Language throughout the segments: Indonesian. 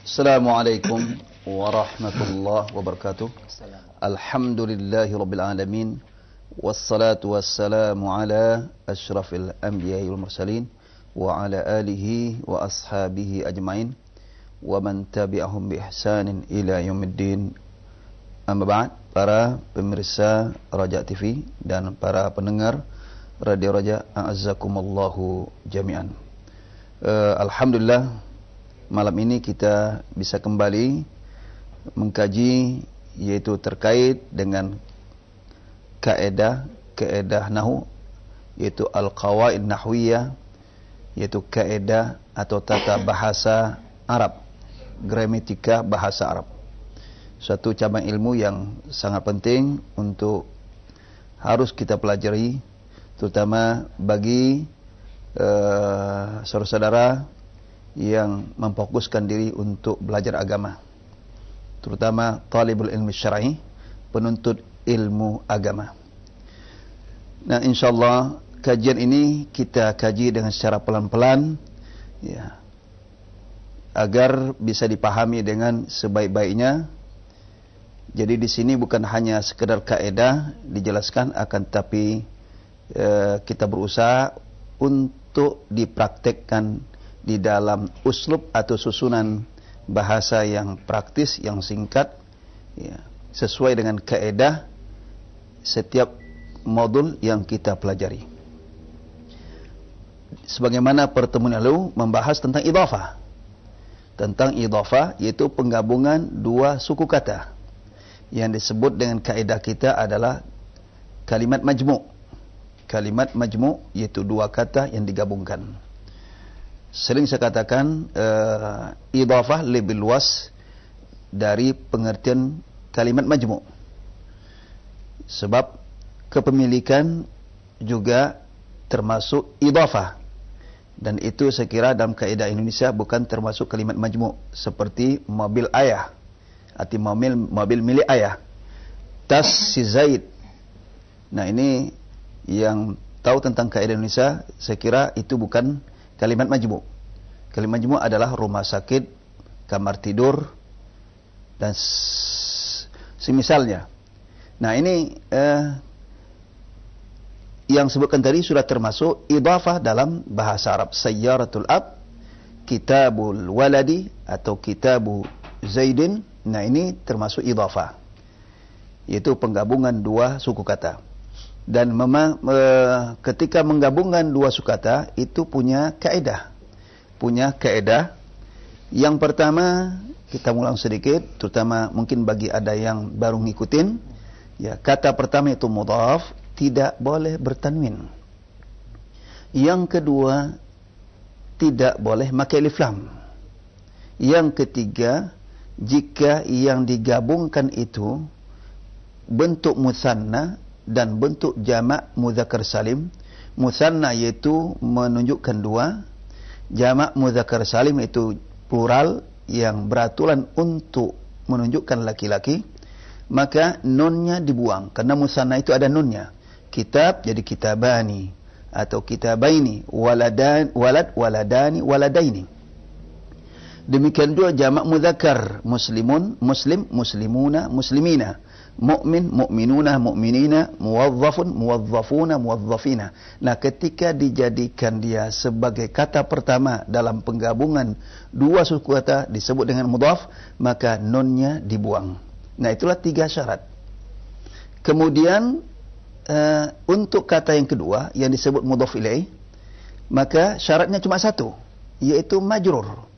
Assalamualaikum warahmatullahi wabarakatuh. Alhamdulillahi rabbil alamin. Wassalatu wassalamu ala asyrafil anbiya'i wal mursalin wa ala alihi wa ashabihi ajmain wa man tabi'ahum bi ihsanin ila yaumiddin. Amma ba'd, para pemirsa Raja TV dan para pendengar Radio Raja, a'azzakumullahu jami'an. Alhamdulillah, malam ini kita bisa kembali mengkaji, yaitu terkait dengan kaedah nahwu, yaitu al-qawaid nahwiyah, yaitu kaedah atau tata bahasa Arab, gramatika bahasa Arab. Suatu cabang ilmu yang sangat penting untuk harus kita pelajari, terutama bagi saudara-saudara yang memfokuskan diri untuk belajar agama, terutama talibul ilmi syar'i, penuntut ilmu agama. Nah, insyaallah kajian ini kita kaji dengan secara pelan-pelan, ya, agar bisa dipahami dengan sebaik-baiknya. Jadi di sini bukan hanya sekedar kaidah dijelaskan, akan tapi kita berusaha untuk dipraktekkan di dalam uslub atau susunan bahasa yang praktis, yang singkat, ya, sesuai dengan kaedah setiap modul yang kita pelajari. Sebagaimana pertemuan lalu membahas tentang idhafah. Tentang idhafah, yaitu penggabungan dua suku kata. Yang disebut dengan kaedah kita adalah kalimat majmu'. Kalimat majmu' yaitu dua kata yang digabungkan. Sering saya katakan idhafah lebih luas dari pengertian kalimat majmu'. Sebab kepemilikan juga termasuk idhafah. Dan itu saya kira dalam kaidah Indonesia bukan termasuk kalimat majmu', seperti mobil ayah, arti mobil milik ayah. Tas si Zaid. Nah, ini yang tahu tentang kaidah Indonesia, saya kira itu bukan kalimat majmu'. Kalimat majmu' adalah rumah sakit, kamar tidur, dan semisalnya. Nah, ini yang sebutkan tadi sudah termasuk idhafah dalam bahasa Arab. Sayyaratul ab, kitabul waladi, atau kitabu Zaidin. Nah, ini termasuk idhafah, yaitu penggabungan dua suku kata. Dan memang ketika menggabungkan dua suku kata itu punya kaedah. Yang pertama, kita ulang sedikit, terutama mungkin bagi ada yang baru ngikutin, ya, kata pertama itu mudhaf, tidak boleh bertanwin. Yang kedua, tidak boleh pakai alif lam. Yang ketiga, jika yang digabungkan itu bentuk musanna dan bentuk jamak mudzakkar salim. Musanna yaitu menunjukkan dua, jamak mudzakkar salim itu plural yang beraturan untuk menunjukkan laki-laki, maka nunnya dibuang karena musanna itu ada nunnya. Kitab jadi kitabani atau kitabaini, waladani, waladaini. Demikian juga jamak mudzakkar, muslimun, muslim, muslimuna, muslimina, mu'min, mu'minuna, mu'minina, muwazzafun, muwazzafuna, muwazzafina. Nah, ketika dijadikan dia sebagai kata pertama dalam penggabungan dua suku kata disebut dengan mudhaf, maka nunnya dibuang. Nah, itulah tiga syarat. Kemudian untuk kata yang kedua yang disebut mudhaf ilaih, maka syaratnya cuma satu, yaitu majrur.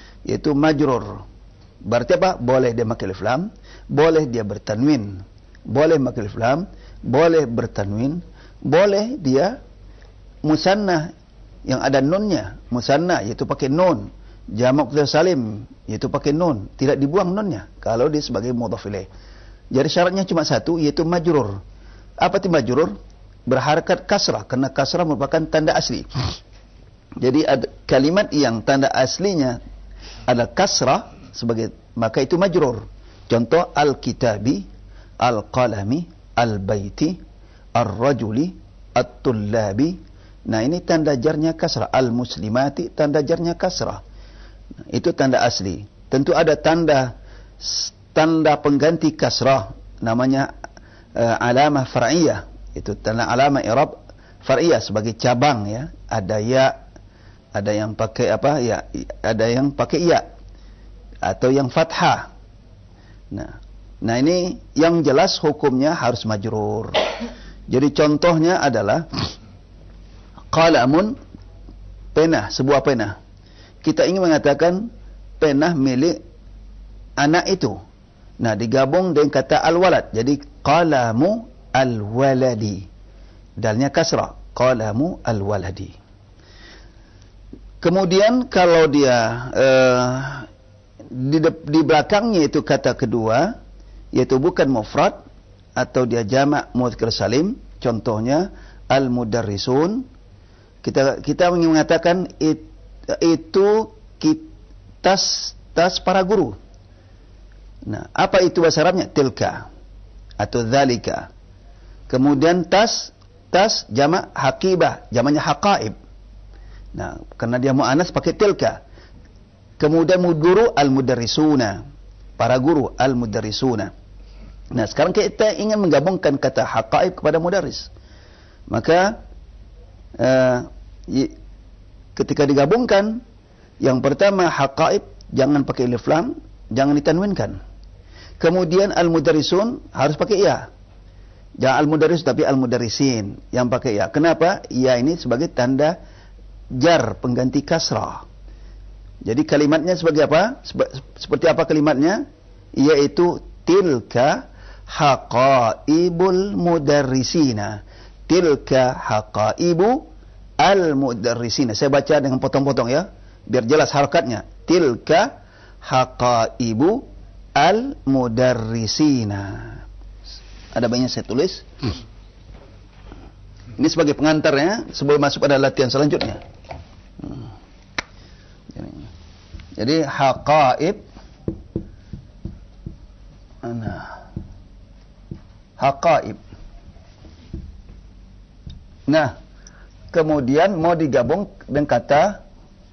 Berarti apa? Boleh dia pakai alif lam, boleh dia bertanwin, boleh pakai alif lam, boleh bertanwin, boleh dia musanna yang ada nunnya, musanna yaitu pakai nun, jamak mudzakkar salim yaitu pakai nun, tidak dibuang nunnya kalau dia sebagai mudhaf ilaih. Jadi syaratnya cuma satu, yaitu majrur. Apa itu majrur? Berharakat kasrah, karena kasrah merupakan tanda asli. Jadi ada kalimat yang tanda aslinya ada kasrah sebagai, maka itu majrur. Contoh al-kitabi, al-qalami, al-baiti, ar-rajuli, at-tullabi. Nah, ini tanda jarnya kasrah. Al-muslimati, tanda jarnya kasrah. Itu tanda asli. tentu ada tanda pengganti kasrah, namanya alamah far'iyah. Itu tanda alamah i'rab far'iyah sebagai cabang ya. Ada ya, ada yang pakai apa ya, ada yang pakai ya atau yang fathah. Nah ini yang jelas hukumnya harus majrur. Jadi contohnya adalah qalamun, pena, sebuah pena. Kita ingin mengatakan pena milik anak itu. Nah, digabung dengan kata al-walad. Jadi qalamu al-waladi. Dalnya kasrah. Qalamu al-waladi. Kemudian kalau dia di belakangnya itu kata kedua, yaitu bukan mufrad atau dia jamak mudzakkar salim, contohnya al-mudarrisun, kita ingin mengatakan itu tas para guru. Nah, apa itu bahasa Arabnya? Tilka atau dzalika. Kemudian tas jamak haqibah, jamaknya haqaib. Nah, karena dia muannas pakai tilka. Kemudian guru al-mudarrisuna, para guru al-mudarrisuna. Nah, sekarang kita ingin menggabungkan kata haqaib kepada mudarris. Maka ketika digabungkan, yang pertama haqaib jangan pakai alif lam, jangan ditanwinkan. Kemudian al-mudarrisun harus pakai ya. Jangan al-mudarris tapi al-mudarrisin yang pakai ya. Kenapa? Ya ini sebagai tanda jar, pengganti kasrah. Jadi kalimatnya sebagai apa? Seperti apa kalimatnya? Yaitu tilka haqaibul mudarrisina. Tilka haqaibu al-mudarrisina. Saya baca dengan potong-potong ya, biar jelas harakatnya. Tilka haqaibu al-mudarrisina. Ada banyak saya tulis. Ini sebagai pengantarnya sebelum masuk pada latihan selanjutnya. Jadi haqaib, haqaib. Nah, kemudian mau digabung dengan kata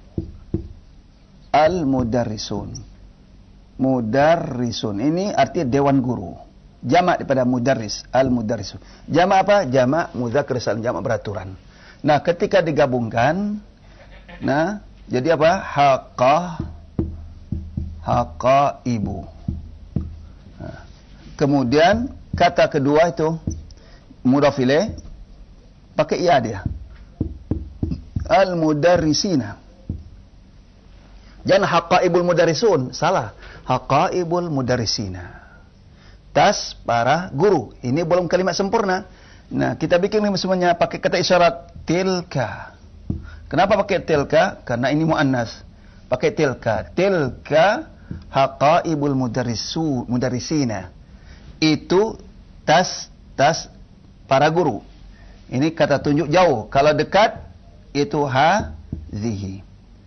al-mudarrisun. Mudarrisun ini artinya dewan guru. Jamak daripada mudarris, al-mudarrisun. Jamak apa? Jamak mudzakkar salim, jamak beraturan. Nah, ketika digabungkan, nah, jadi apa? Haqaibu. Nah, kemudian kata kedua itu mudhaf ilaih, pakai ya dia. Al-mudarrisina. Jangan haqaibul mudarrisun, salah. Haqaibul mudarrisina. Tas para guru. Ini belum kalimat sempurna. Nah, kita bikin semuanya pakai kata isyarat tilka. Kenapa pakai tilka? Karena ini muannas. Pakai tilka. Tilka haqaibul mudarrisina. Itu tas para guru. Ini kata tunjuk jauh. Kalau dekat itu hadhihi.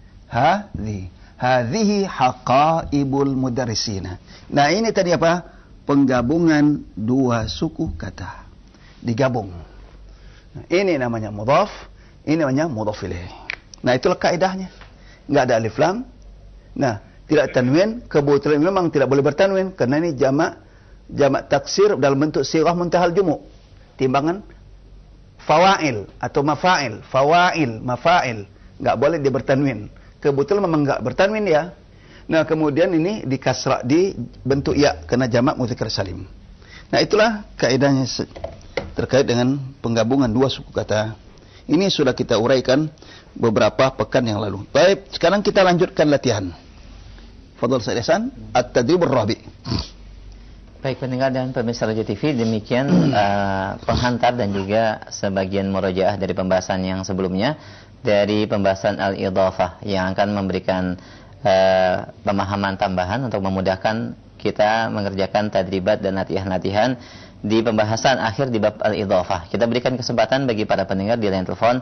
Hadhihi haqaibul mudarrisina. Nah, ini tadi apa? Penggabungan dua suku kata. Digabung. Nah, ini namanya mudhaf, ini namanya mudhaf ilaih. Nah, itulah kaidahnya. Enggak ada alif lam. Nah, tidak tanwin, kebetulan memang tidak boleh bertanwin karena ini jamak taksir dalam bentuk sirah muntahal jumu'. Timbangan fawail atau mafail, mafail. Enggak boleh dia bertanwin. Kebetulan memang enggak bertanwin ya. Nah, kemudian ini di kasrah, di bentuk ya karena jamak mudzakkar salim. Nah, itulah kaidahnya terkait dengan penggabungan dua suku kata. Ini sudah kita uraikan beberapa pekan yang lalu. Baik, sekarang kita lanjutkan latihan. Fadhal Said Hasan, at-tadrib ar-rabi'. Baik pendengar dan pemirsa Raja TV, demikian penghantar dan juga sebagian murojaah dari pembahasan yang sebelumnya, dari pembahasan al-idhafah yang akan memberikan pemahaman tambahan untuk memudahkan kita mengerjakan tadribat dan latihan-latihan di pembahasan akhir di bab al-idhafah. Kita berikan kesempatan bagi para pendengar di line telepon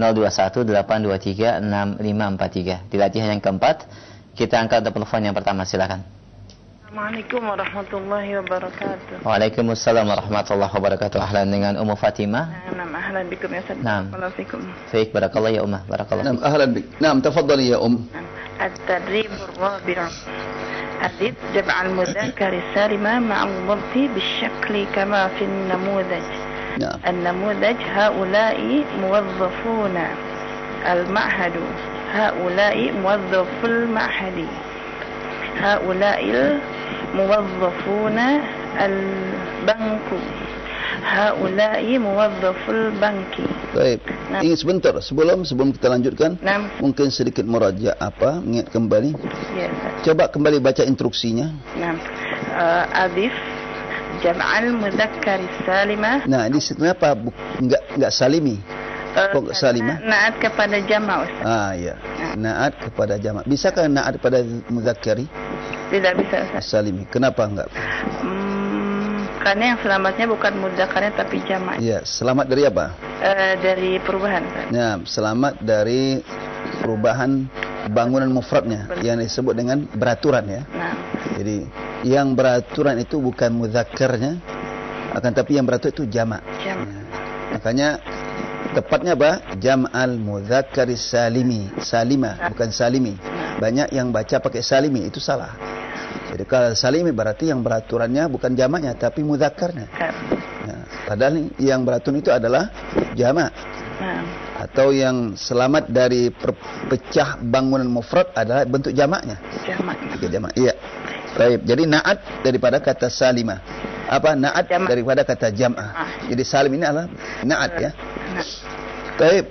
0218236543. Di latihan yang keempat, kita angkat telepon yang pertama, silakan. Assalamualaikum warahmatullahi wabarakatuh. Waalaikumsalam warahmatullahi wabarakatuh. Ahlan dengan Ummu Fatimah. Naam, ahlan bikum ya Ustaz. Naam. Waalaikum. Baik, barakallah ya Ummah. Barakallah. Naam, ahlan bik. Naam, tafadhali ya At-tadrib ar-rabi'. أضف جمع المذكر السالم مع الضبط بالشكل كما في النموذج. نعم. النموذج هؤلاء موظفون المعهد، هؤلاء موظف المعهد، هؤلاء الموظفون البنك، هؤلاء موظف البنك. Baik. Nah. Ini sebentar sebelum kita lanjutkan. Nah. Mungkin sedikit meraja ingat kembali. Ya. Coba kembali baca instruksinya. Nah. Adif jam'al mudzakkar salimah. Nah, di situ apa? Enggak salimi. Kok enggak salimah? Naat kepada jama', Ustaz. Ya. Naat kepada jama'. Bisakah naat pada mudzakkari? Tidak bisa, Ustaz. Salimi. Kenapa enggak? Karena yang selamatnya bukan mudzakarnya tapi jama'. Iya, selamat dari apa? Dari perubahan, Ustaz. Ya, selamat dari perubahan bangunan mufradnya yang disebut dengan beraturan ya. Nah. Jadi yang beraturan itu bukan mudzakarnya, akan tapi yang beraturan itu jama'. Jama'. Ya. Makanya tepatnya apa? Jam'al mudzakkari salimi, salimah, bukan salimi. Banyak yang baca pakai salimi, itu salah. Jadi kalau salimi berarti yang beraturannya bukan jamaknya tapi mudzakarnya. Ya, padahal yang beraturan itu adalah jamak. Atau yang selamat dari pecah bangunan mufrad adalah bentuk jamaknya. Jamak. Iya. Baik. Jadi naat daripada kata salimah. Apa naat jamak daripada kata jam'ah. Jadi salim ini adalah naat ya. Baik.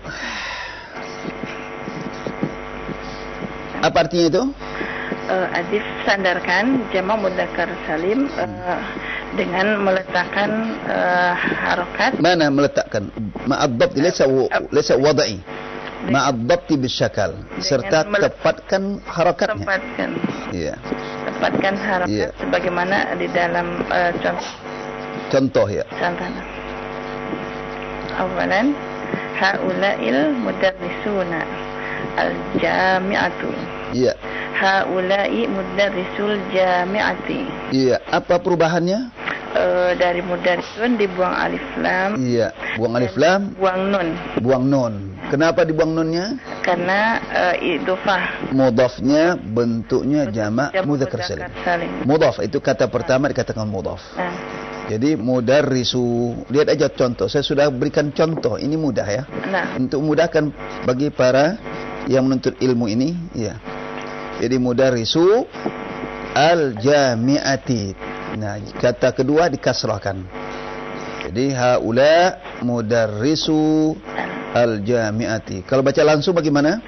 Apa artinya itu? Adif sandarkan jamak mudzakkar salim dengan meletakkan harokat. Mana meletakkan? Ma'ad-dhabt laysa wada'i. Ma'ad-dhabt bisyakal. Serta tepatkan harakatnya. Tepatkan. Iya. Tepatkan harokat sebagaimana di dalam contoh ya. Contoh. Awalan haula'il mudarrisuna al-jami'atu. Iya. Haula'i mudarrisul jami'ati. Iya, apa perubahannya? Dari mudarrisun dibuang alif lam. Iya, buang alif lam, buang nun. Buang nun. Kenapa dibuang nunnya? Karena idhofah. Mudhafnya bentuknya jamak mudzakkar salim. Mudhaf itu kata pertama dikatakan mudhaf. Jadi mudarrisu. Lihat aja contoh. Saya sudah berikan contoh. Ini mudah ya. Untuk mudahkan bagi para yang menuntut ilmu ini, ya. Jadi mudarrisu al-jami'ati. Nah, kata kedua dikasrahkan. Jadi haula mudarrisu al-jami'ati. Kalau baca langsung bagaimana?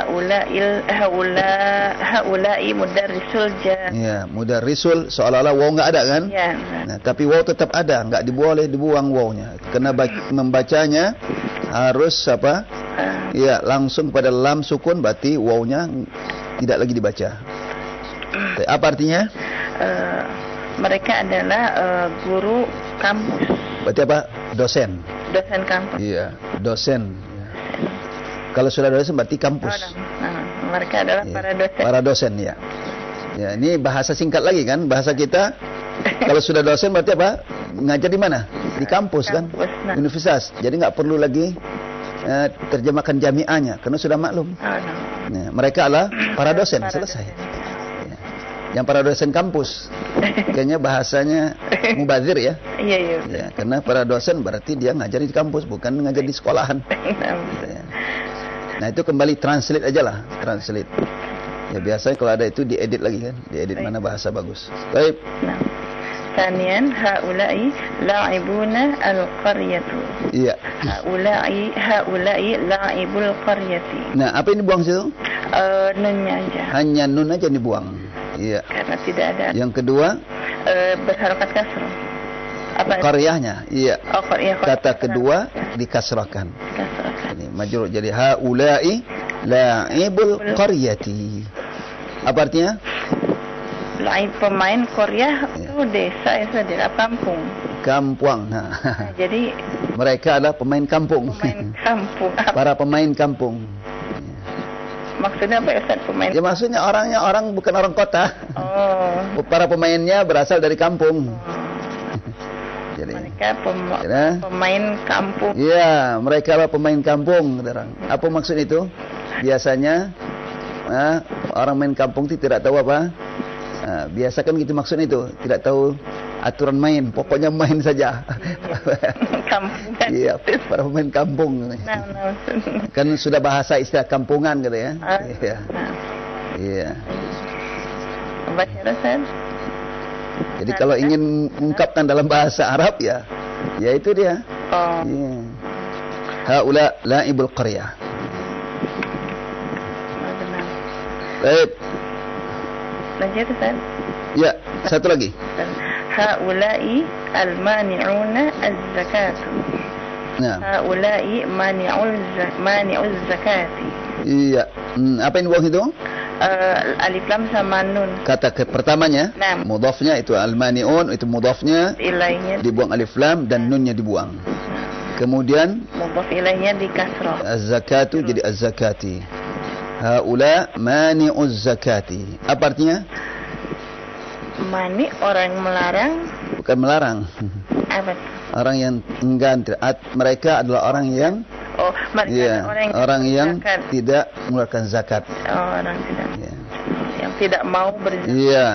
Haula'i mudarrisul jami'ati. Ya, mudarrisul seolah-olah waw enggak ada kan? Ya. Nah, tapi waw tetap ada, enggak boleh dibuang wawnya. Karena membacanya harus apa? Ya, langsung pada lam sukun berarti wawnya tidak lagi dibaca. Apa artinya? Mereka adalah guru kampus. Berarti apa? Dosen. Dosen kampus. Iya, dosen. Ya. Kalau sudah dosen berarti kampus. Mereka adalah para dosen. Para dosen ya. Ya, ini bahasa singkat lagi kan? Bahasa kita. Kalau sudah dosen berarti apa? Ngajar di mana? Di kampus kan? Universitas. Jadi nggak perlu lagi terjemahkan jami'ahnya karena sudah maklum. Nah, mereka adalah para dosen. Selesai. Ya. Yang para dosen kampus. Kayaknya bahasanya mubazir ya. Iya. Ya, karena para dosen berarti dia ngajar di kampus bukan ngajar di sekolahan. Ya. Nah, itu kembali translate aja lah, translate. Ya biasanya kalau ada itu diedit lagi kan, diedit mana bahasa bagus. Baik. Tanian haula'i la'ibuna al-qaryatu. Iya. Haula'i la'ibul qaryati. Nah, apa ini buang situ? Nunnya aja. Hanya nun aja dibuang. Iya. Karena tidak ada. Yang kedua? Berharokat kasrah. Apa? Qaryahnya. Iya. Qaryah. Kata kedua dikasrahkan. Ini majrur jadi haula'i la'ibul qaryati. Apa artinya? Lain pemain Korea itu desa itu adalah kampung. Kampung. Nah, jadi mereka adalah pemain kampung. Pemain kampung. Para pemain kampung. Maksudnya apa Ustaz pemain? Ya maksudnya orang bukan orang kota. Oh. Para pemainnya berasal dari kampung. Jadi mereka pemain kampung. Iya, mereka adalah pemain kampung. Apa maksud itu? Biasanya orang main kampung itu tidak tahu apa? Biasakan gitu maksudnya itu, tidak tahu aturan main, pokoknya main saja. Kampungan. Iya, para pemain kampung. Kan sudah bahasa istilah kampungan gitu ya. Iya. Iya. Baca Ustaz. Jadi kalau ingin mengungkapkan dalam bahasa Arab ya itu dia. Oh. Iya. Haula la'ibul qaryah. Benar. Baik. Lanjut Ustaz. Ya, satu lagi. Haula'i al-mani'una az-zakat. Nah. Haula'i mani'uz zakati. Iya. Apa yang dibuang itu? Alif lam sama nun. Kata pertamanya, mudhafnya itu al-mani'un, itu mudhafnya Ilainya dibuang alif lam dan nunnya dibuang. Kemudian mudhaf ilainya di kasrah. az-zakatu jadi az-zakati. Haula mani'uz zakati. Apa artinya? Mani orang melarang. Bukan melarang. Apa? Orang yang enggan. Mereka adalah orang yang orang yang tidak mengeluarkan zakat. Orang tidak. Yang tidak mau berzakat. Iya.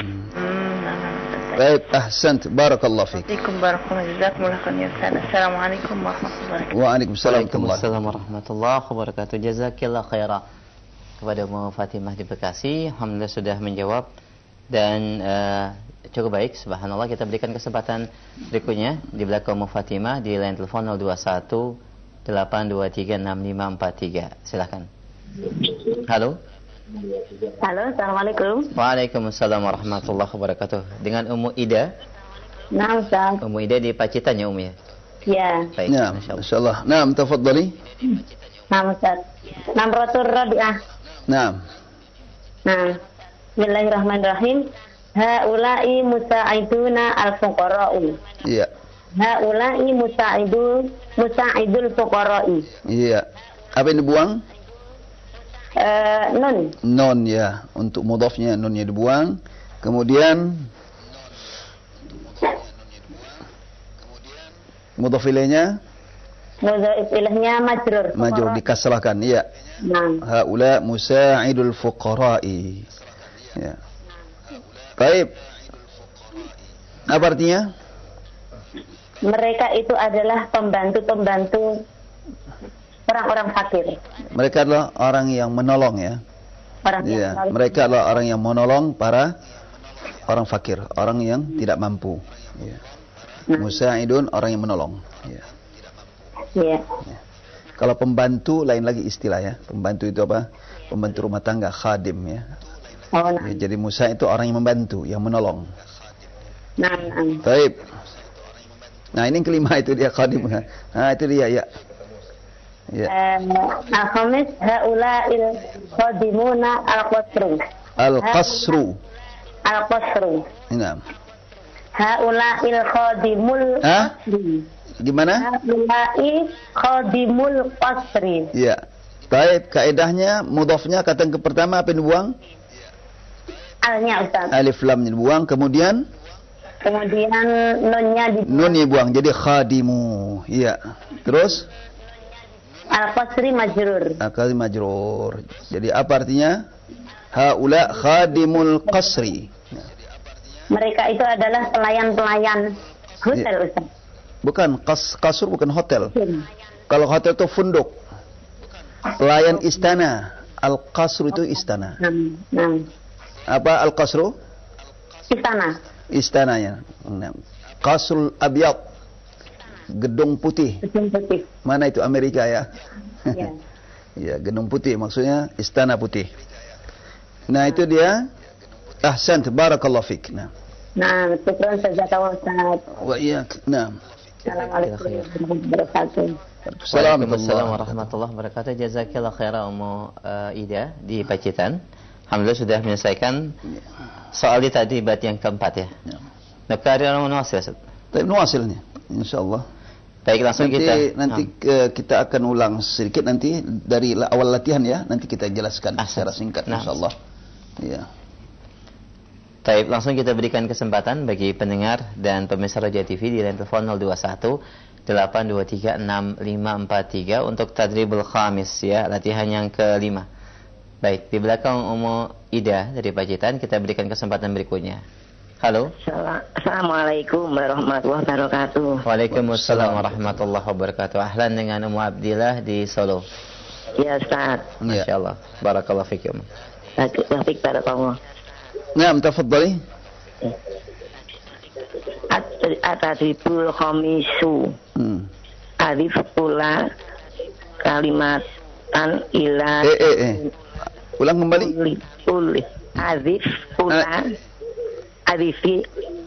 Baik, ahsant, barakallahu fiik. Assalamualaikum warahmatullahi wabarakatuh. Waalaikumsalam warahmatullahi wabarakatuh. Jazakillah khairan. Kepada Ummu Fatimah di Bekasi, alhamdulillah sudah menjawab dan cukup baik. Subhanallah, kita berikan kesempatan berikutnya di belakang Ummu Fatimah di line telepon 021 823 6543. Silakan. Halo. Halo, assalamualaikum. Waalaikumsalam warahmatullahi wabarakatuh. Dengan Ummu Ida. Nah, Ustaz. Ummu Ida di Pacitan ya, Ummu ya? Ya. Baik, ya, insyaallah. Naam, tafadhali. Nah, Ustaz. Namratul Rabi'ah. Naam. Nah, bismillahirrahmanirrahim. Haula'i musa'iduna al-fuqara'u. Iya. Haula'i musa'idul fuqara'i. Iya. Apa yang dibuang? Nun. Non ya, untuk mudhafnya nunnya dibuang. Kemudian mudhaf ilaihnya? Mudhaf ilaihnya majrur. Majrur dikasrahkan, iya. Nah. Haula musa'idul fuqara'i. Ya. Baik. Apa artinya? Mereka itu adalah pembantu-pembantu orang-orang fakir. Mereka adalah orang yang menolong ya. Mereka adalah orang yang menolong para orang fakir, orang yang tidak mampu. Ya. Musa'idun, orang yang menolong. Ya. Ya. Ya. Kalau pembantu lain lagi istilah ya. Pembantu itu apa? Pembantu rumah tangga, khadim ya. Oh, nah. Ya, jadi Musa itu orang yang membantu, yang menolong. Nah. Baik. Nah, ini yang kelima itu dia khadim. Nah, itu dia ya. Ya. Al-khamis haula'il khadimuna al-qasru. Al-qasru. Al-qasru. Nah. Haula'il khadimul qasri. Gimana? Haula'i khadimul qasri. Iya. Baik, kaidahnya mudhafnya kata yang pertama apa yang dibuang? Alnya, Ustaz. Alif lamnya dibuang, kemudian nunnya dibuang. Nunnya dibuang, jadi khadimu. Iya. Terus Al-qasri majrur. Al-qasri majrur. Jadi apa artinya? Haula khadimul qasri. Mereka itu adalah pelayan-pelayan hotel, Ya. Ustaz. Bukan, kasur bukan hotel. Kalau hotel itu funduk. Pelayan istana. Al-qasru itu istana. Apa al-qasru? Istana. Istananya. Qasrul abyad. Gedung putih. Gedung putih. Mana itu Amerika ya? Ya. Ya, gedung putih maksudnya istana putih. Nah, itu dia. Ahsan, barakallahu fik. Nah. Syukran jazakallahu Ustaz. Wa iyyak. Nah. Assalamualaikum warahmatullahi wabarakatuh. Waalaikumsalam warahmatullahi wabarakatuh. Jazakillah khairan Ummu Ida di Pacitan. Alhamdulillah sudah menyelesaikan soal di tadi bait yang keempat ya. Nakariran munawasil. Tapi nuasilnya insyaallah. Baik, langsung nanti kita akan ulang sedikit nanti dari awal latihan ya. Nanti kita jelaskan secara singkat insyaallah. Iya. Baik, langsung kita berikan kesempatan bagi pendengar dan pemirsa Roja TV di line telepon 021 823 6543 untuk tadribul khamis ya, latihan yang kelima. Baik, di belakang Umu Ida dari Pacitan, kita berikan kesempatan berikutnya. Halo. Assalamualaikum warahmatullahi wabarakatuh. Waalaikumsalam warahmatullahi wabarakatuh. Ahlan dengan Umu Abdillah di Solo. Ya Ustaz. Masya Allah. Barakallahu fikum. Baik, barakallah. Naam, tafadhali. Atadribul khamisu. Alif pula kalimatan ila. Ulang kembali. Uli. Alif pula. Alifi.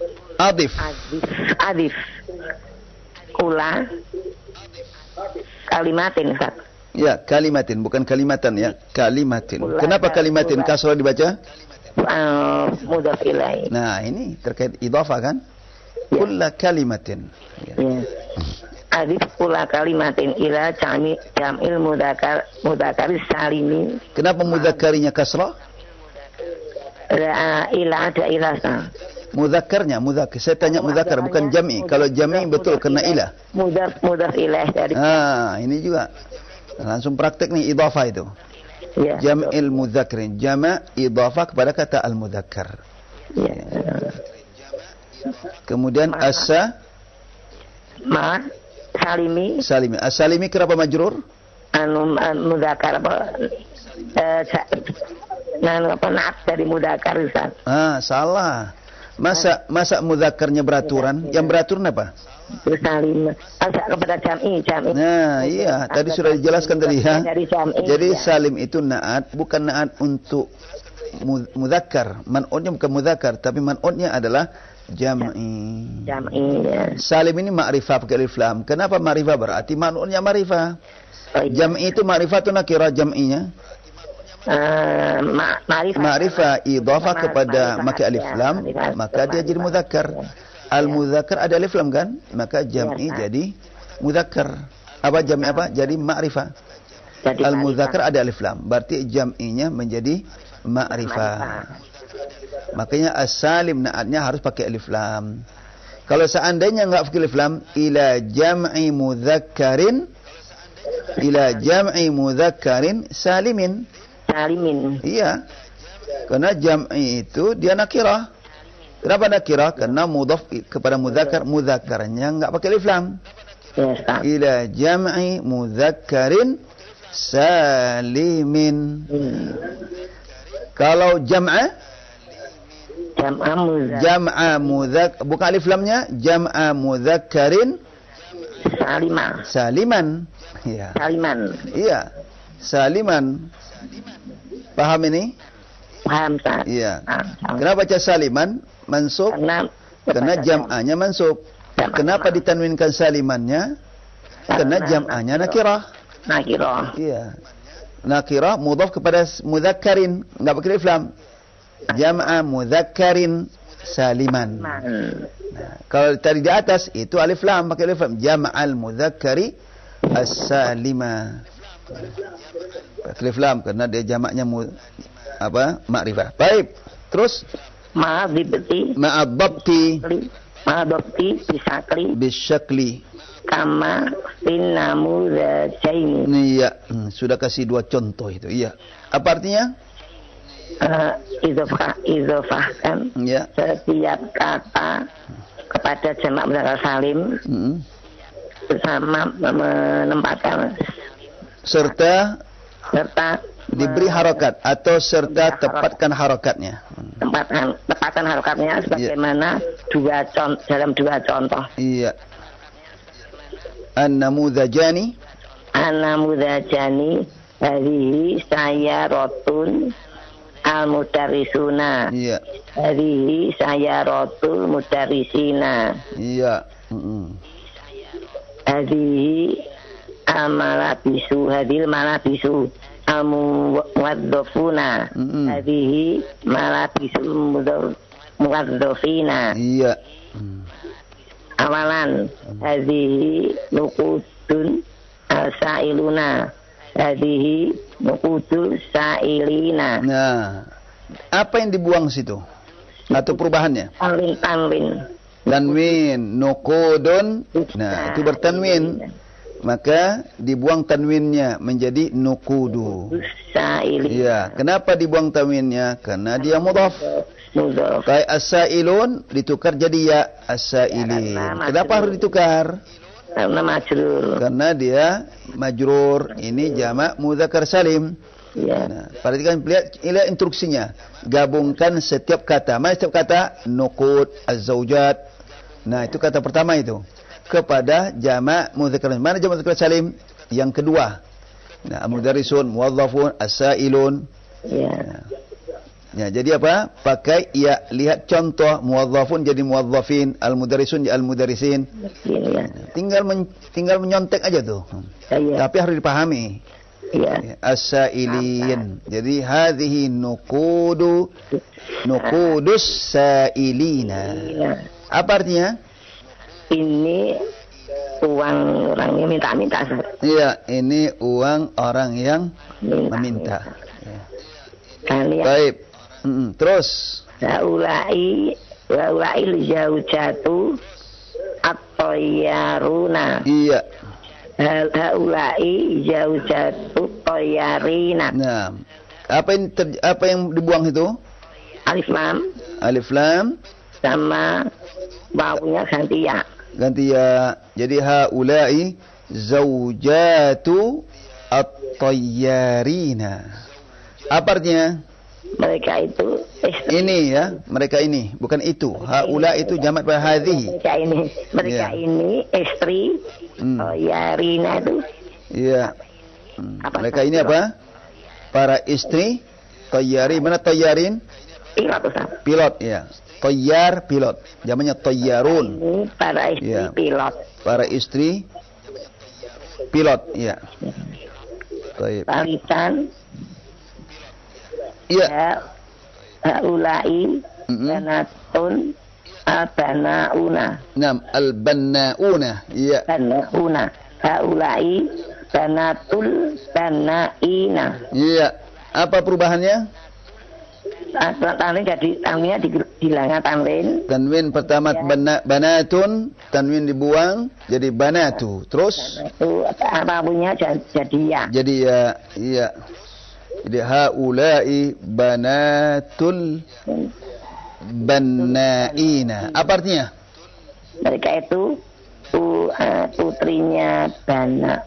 Alif. Kula. Kalimatin, Ustaz. Ya, kalimatin, bukan kalimatan ya. Kalimatin. Kenapa kalimatin kasrah dibaca? Mudhaf ilaih. Nah, ini terkait idhafah kan? Kulla kalimatin. Ya. Alif kula kalimatin ila jam'il mudzakkar salimi. Kenapa mudzakkarinya kasrah? Ila ada ila. Mudzakarnya, saya tanya mudzakar bukan jam'i. Kalau jam'i betul kena ilah. Mudhaf ilaih dari. Ini juga langsung praktek nih idhafah itu. Ya. Jam'il mudzakkarin, jama' idhafah kepada kata al-mudzakkar. Ya. Kemudian salimi. As-salimi kenapa majrur? Mudzakkar apa? Naat dari mudzakkar, Ustaz. Salah. Masa mudzakarnya beraturan? Yang beraturan apa? Salim. Asa kepada jam'i. Nah, iya, tadi sudah dijelaskan tadi ya. Jadi salim itu naat, bukan naat untuk mudzakkar. Man'utnya bukan mudzakkar, tapi man'utnya adalah jam'i. Ya. Salim ini ma'rifah pakai alif lam. Kenapa ma'rifah? Berarti man'utnya ma'rifah. Jam'i itu ma'rifatun nakirah jam'inya. Ma'rifah idhafah kepada maka alif lam, maka dia jadi mudzakkar. Al-mudzakkar ada alif lam kan? Maka jam'i jadi mudzakkar. Apa jam'i apa? Jadi ma'rifah. Al-mudzakkar ada alif lam, berarti jam'inya menjadi ma'rifah. Makanya as-salim naatnya harus pakai alif lam. Kalau seandainya enggak pakai alif lam, ila jam'i mudzakkarin salimin. Iya. Karena jam'i itu dia nakirah. Kenapa nakirah? Karena mudhaf kepada mudzakkar, mudzakkarnya enggak pakai alif lam. Ila jam'i mudzakkarin salimin. Kalau jam'a mudzakkar bukan alif lamnya, jam'a mudzakkarin saliman. Iya. Iya. Saliman. Paham ini? Paham, Ustaz. Iya. Kenapa baca saliman? Mansub. Karena jam'anya mansub. Kenapa ditanwinkan salimannya? Karena jam'anya nakirah. Iya. Nakirah mudhaf kepada mudzakkarin, enggak pakai alif lam. Jam'a mudzakkarin saliman. Nah, kalau tadi di atas itu alif lam, pakai alif lam. Jam'al mudzakkari as-salima. Alif lam karena dia jamaknya ma'rifah. Baik. Terus ma'adabti bisyakli kama finnamuzajaini. Iya, sudah kasih 2 contoh itu. Iya. Apa artinya? Idhofahkan setiap kata kepada jamak mudzakkar salim bersama menempatkan serta diberi harokat atau serta tepatkan harokatnya. Tepatkan harokatnya sebagaimana dalam 2 contoh. Iya. An-namudhajani hadhihi sayaratun al-mudarrisuna. Iya. Hadhihi sayaratul mudarrisina. Iya. Hadhihi hadhil malabisu al-muwaddafuna. Hadhihi malabisul muwaddafina. Iya. Awalan hadhihi nuqudun sailuna. Hadhihi nuqudus sailina. Nah, apa yang dibuang situ? Atau perubahannya? Tanwin. Nuqudun. Nah, itu bertanwin. maka dibuang tanwinnya menjadi nuqudu. Iya, kenapa dibuang tanwinnya? Karena dia mudhaf. Kayak as-sailun ditukar jadi ya as-sailin. Kenapa harus ditukar? Karena majrur. Karena dia majrur. Ini jamak mudzakkar salim. Ya. Nah, perhatikan, lihat instruksinya. Gabungkan setiap kata. Mana setiap kata? Nuqud, az-zaujat. Nah, itu kata pertama itu. Kepada jamak mudzakkar. Mana jamak mudzakkar salim? Yang kedua. Nah, al-mudarrisun, muwadzafun, as-sailun. Ya. Nah. Ya, jadi apa? Pakai ya, lihat contoh muwadzafun jadi muwadzafin, al-mudarrisun jadi al-mudarrisin. Ya. Tinggal menyontek aja tuh. Ya. Tapi harus dipahami. Ya. As-sailin. Jadi hadhihi nuqudus sailina. Ya. Apa artinya? Ini uang orang yang minta-minta. Iya, ini uang orang yang meminta. Ya. Kalian. Baik. Terus. Haulai zaujatu at-tayyaruna. Iya. Haulai zaujatu tayyarina. Nah, apa yang dibuang itu? Alif lam. Alif lam Sama wawunya ganti ya. Ganti ya. Jadi haulai zaujatu at-tayyarina. Apa artinya? Mereka itu istri. Ini ya, mereka ini, bukan itu. Haula itu jamak pada hadhihi. Mereka ini istri. Tayyarina itu. Iya. Mereka ini apa? Para istri tayyari. Mana tayyarin? Pilot, Ustaz. Pilot, ya. Tayyar, pilot. Jamaknya tayyarun. Ini para istri Ya. pilot. Para istri pilot, ya. Baik. Palitan. Iya. Haulai banatun abanauna. Naam, al-bannauna. Iya. Banauna. Haulai banatul banaina. Iya. Apa perubahannya? Tanwin jadi tanwinnya dihilangkan tanwin. Tanwin pertama ya. Banatun, tanwin dibuang jadi banatu. Terus itu apa punya jadi ya. Jadi ya, iya. Jadi haulai banatul bannaina. Apa artinya? Mereka itu putrinya Bana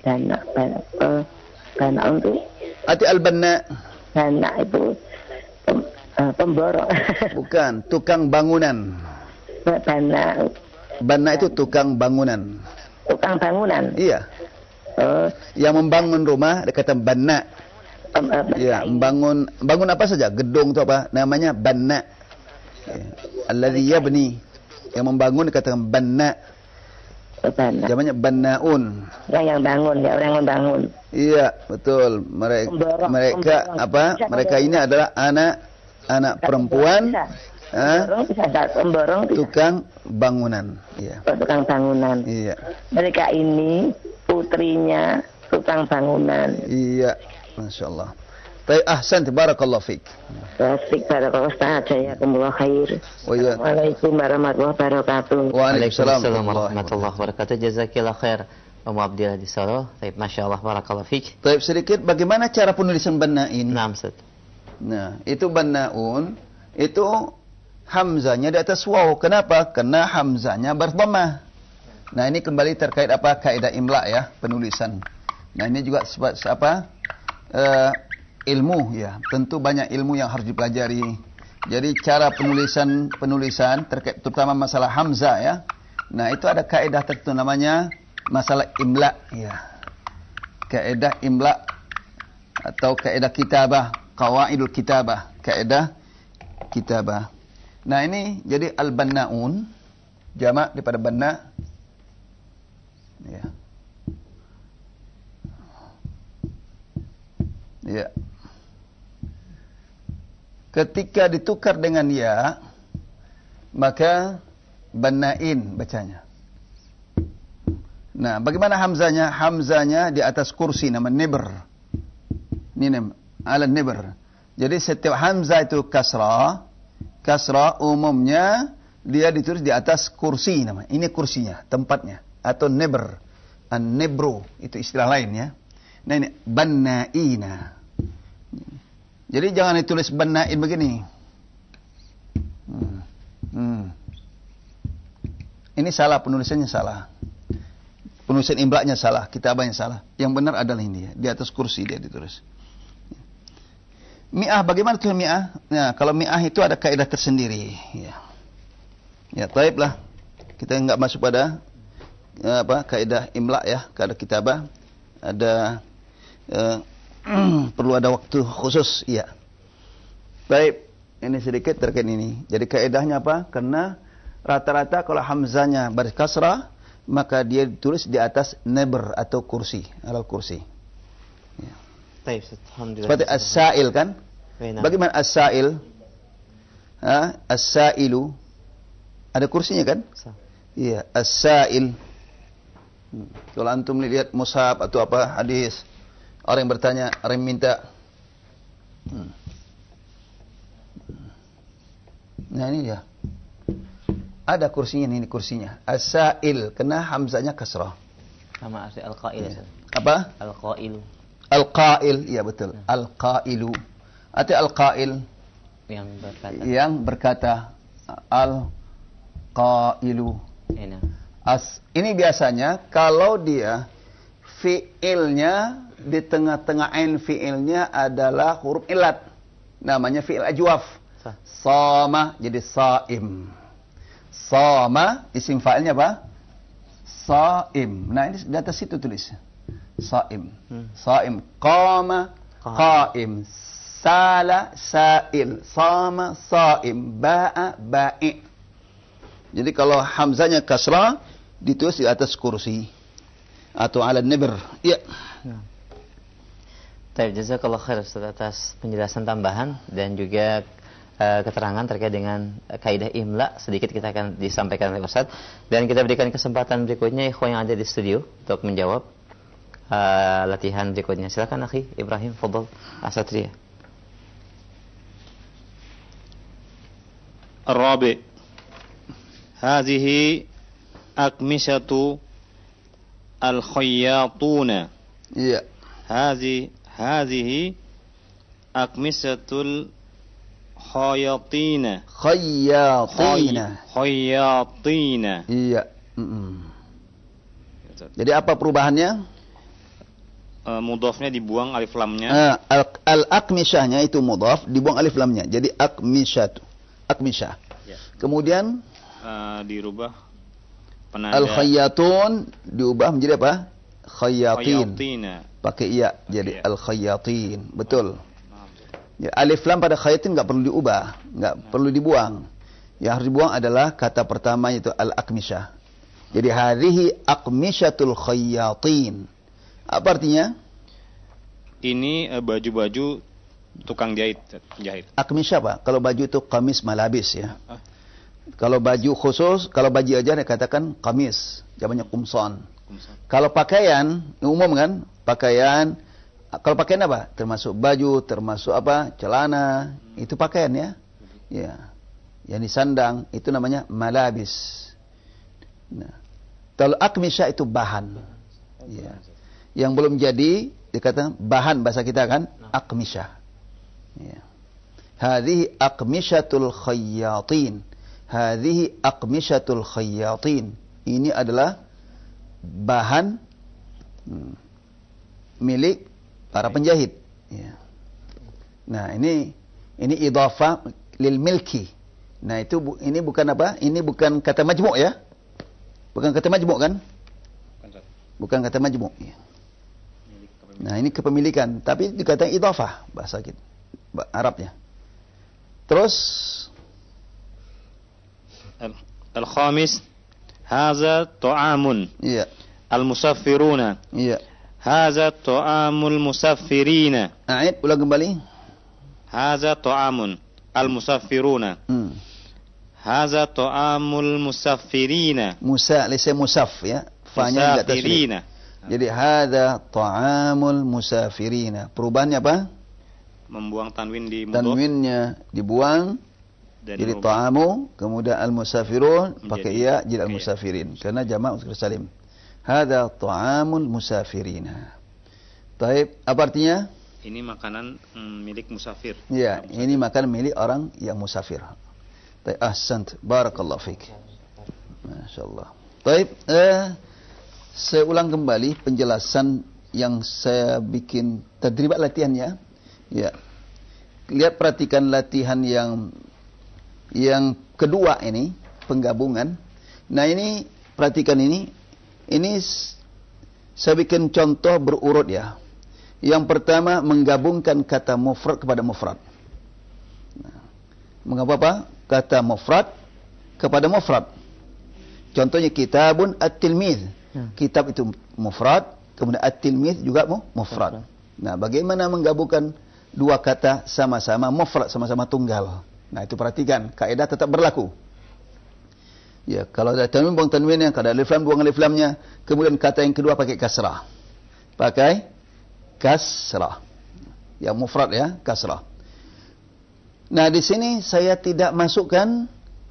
untuk Arti al-banna. Bana itu pemborong. Bukan, tukang bangunan. Banna itu tukang bangunan. Tukang bangunan. Iya. Yang membangun rumah dikata banna. Ya, bangun apa saja, gedung itu apa? Namanya banna. Alladhi yabni. Yang membangun dikatakan banna. Namanya bannaun. Yang bangun, ya, orang yang membangun. Iya, betul. Mereka apa? Mereka ini adalah anak perempuan. Pemborong tukang bangunan. Iya. Tukang bangunan. Iya. Mereka ini putrinya tukang bangunan. Iya. Masya Allah. Baik, ahsan, barakallahu fiik. Baik, barakallahu Ustaz, jazakumullah khair. Waalaikumsalam warahmatullahi wabarakatuh. Waalaikumsalam warahmatullahi wabarakatuh. Jazakillah khair. Om Abdillah di Solo. Baik, Masya Allah, barakallahu fiik. Baik, sedikit bagaimana cara penulisan banna'in? Naam, Ustaz. Nah, itu banna'un, itu hamzanya di atas waw. Kenapa? Karena hamzanya berdhammah. Nah, ini kembali terkait apa? Kaidah imla ya, penulisan. Nah, ini juga apa? Ilmu ya, tentu banyak ilmu yang harus dipelajari. Jadi cara penulisan terkait terutama masalah hamzah ya. Nah, itu ada kaidah tertentu namanya masalah imla ya. Kaidah imla atau kaidah kitabah, qawaidul kitabah, kaidah kitabah. Nah, ini jadi al-bannaun jamak daripada banna ya. Ya. Ketika ditukar dengan ya, maka banna'in bacanya. Nah, bagaimana hamzanya? Hamzanya di atas kursi, nama nibr. Ini ala nibr. Jadi setiap hamzah itu kasrah umumnya dia ditulis di atas kursi nama. Ini kursinya, tempatnya atau nibr. An-nibru itu istilah lain ya. Nah ini bannaina. Jadi jangan ditulis bannain begini. Ini salah, penulisannya salah. Penulisan imla'nya salah, kitabahnya salah. Yang benar adalah ini ya, di atas kursi dia ditulis. Mi'ah, bagaimana tuh mi'ah? Nah, kalau mi'ah itu ada kaidah tersendiri ya. Ya, baiklah. Kita enggak masuk pada kaidah imla ya, kaidah kitabah. Ada perlu ada waktu khusus, iya. Baik, ini sedikit terkait ini. Jadi kaidahnya apa? Karena rata-rata kalau hamzanya baris kasrah, maka dia ditulis di atas nabr atau kursi, alal kursi. Ya. Baik, alhamdulillah. Seperti as-sa'il kan? Bagaimana as-sa'il? As-sa'ilu ada kursinya kan? Iya, as-sa'il. Kalau antum lihat mushaf atau apa hadis, orang yang bertanya, orang yang minta. Nah ini dia. Ada kursinya, ini kursinya. As-sa'il, kena hamzanya kasrah. Sama arti al-qail. Ya. Apa? Al-qailu. Al-qail, iya betul. Al-qailu. Arti al-qail yang berkata. Al-qailu. Ini biasanya kalau dia fi'ilnya di tengah-tengah ain fi'ilnya adalah huruf ilat. Namanya fi'il ajwaf. Sama jadi saim. Sama isim fa'ilnya apa? Saim. Nah ini di atas situ tulis. Saim. Saim. Qama qaim. Sala sa'il. Sama saim. Ba'a ba'i. Jadi kalau hamzanya kasrah ditulis di atas kursi atau ala nibr. Ya. Baik, jazakallah khair Ustaz atas penjelasan tambahan dan juga keterangan terkait dengan kaidah imla. Sedikit kita akan disampaikan oleh Ustaz dan kita berikan kesempatan berikutnya ikhwan yang ada di studio untuk menjawab latihan berikutnya. Silakan akhi Ibrahim, fadhal Asatria. Ar-rabi' hadhihi akmishatu al-khayyatuna. Iya. Hadhihi akmisatul khayatina. Khayatina. Iya. Jadi apa perubahannya? Mudhafnya dibuang alif lamnya. Al-akmishahnya itu mudhaf, dibuang alif lamnya. Jadi akmishatu. Akmishah. Ya. Kemudian dirubah penanda. Al-khayyatun diubah menjadi apa? Khayyatin. Pakai iya jadi al-khayyatin. Betul. Ya, alif lam pada khayyatin enggak perlu diubah, enggak perlu dibuang. Yang harus dibuang adalah kata pertama yaitu al-akmishah. Jadi hadhihi akmishatul khayyatin. Apa artinya? Ini baju-baju tukang jahit. Akmishah Pak, kalau baju itu kamis malabis ya. Kalau baju khusus, kalau baju aja dikatakan kamis, jamannya kumson. Kalau pakaian, umum kan, pakaian. Kalau pakaian apa? Termasuk baju, termasuk apa? Celana, itu pakaian ya. Ya. Yang disandang itu namanya malabis. Nah, kalau akmisha itu bahan. Ya. Yang belum jadi dikatakan bahan bahasa kita kan akmisha. Ya. Hadhihi akmishatul khayyatin. Hadhihi akmishatul khayyatin. Ini adalah bahan milik para penjahit. Ya. Nah, ini idhafah lil milki. Nah, ini bukan apa? Ini bukan kata majmu' ya? Bukan kata majmu' kan? Bukan kata majmu'. Ya. Nah, ini kepemilikan, tapi dikatakan idhafah bahasa kita Arabnya. Terus al-khamis hadza ta'amun. Iya. Al-musaffiruna. Iya. Hadza ta'amul musaffirina. A'id, ulang kembali. Hadza ta'amun al-musaffiruna. Hadza ta'amul musaffirina. Laysa musaf ya. Fa-nya enggak tasrif. Jadi hadza ta'amul musafirina. Perubahannya apa? Membuang tanwin di mudhaf. Tanwinnya dibuang. Jadi ta'amu, kemudian al-musafirun pakai iya jadi al-musafirin karena jamak muzakkar salim. Hadza ta'amul musafirina. Taib, apa artinya? Ini makanan milik musafir. Ya, ini makanan milik orang yang musafir. Taib, ahsant, barakallahu fiik. Masyaallah. Taib, saya ulang kembali penjelasan yang saya bikin tadribat latihannya. Ya. Lihat, perhatikan latihan yang kedua ini, penggabungan. Nah, ini perhatikan ini saya bikin contoh berurut ya. Yang pertama, menggabungkan kata mufrad kepada mufrad. Nah, mengapa apa? Kata mufrad kepada mufrad. Contohnya kitabun at-tilmidz. Kitab itu mufrad, kemudian at-tilmidz juga mufrad. Nah, bagaimana menggabungkan dua kata sama-sama mufrad, sama-sama tunggal? Nah, itu perhatikan, kaidah tetap berlaku. Ya, kalau ada tanwin buang tanwinnya, kalau ada alif lam buang alif lamnya. Kemudian kata yang kedua pakai kasrah. Pakai kasrah. Yang mufrad ya, kasrah. Nah, di sini saya tidak masukkan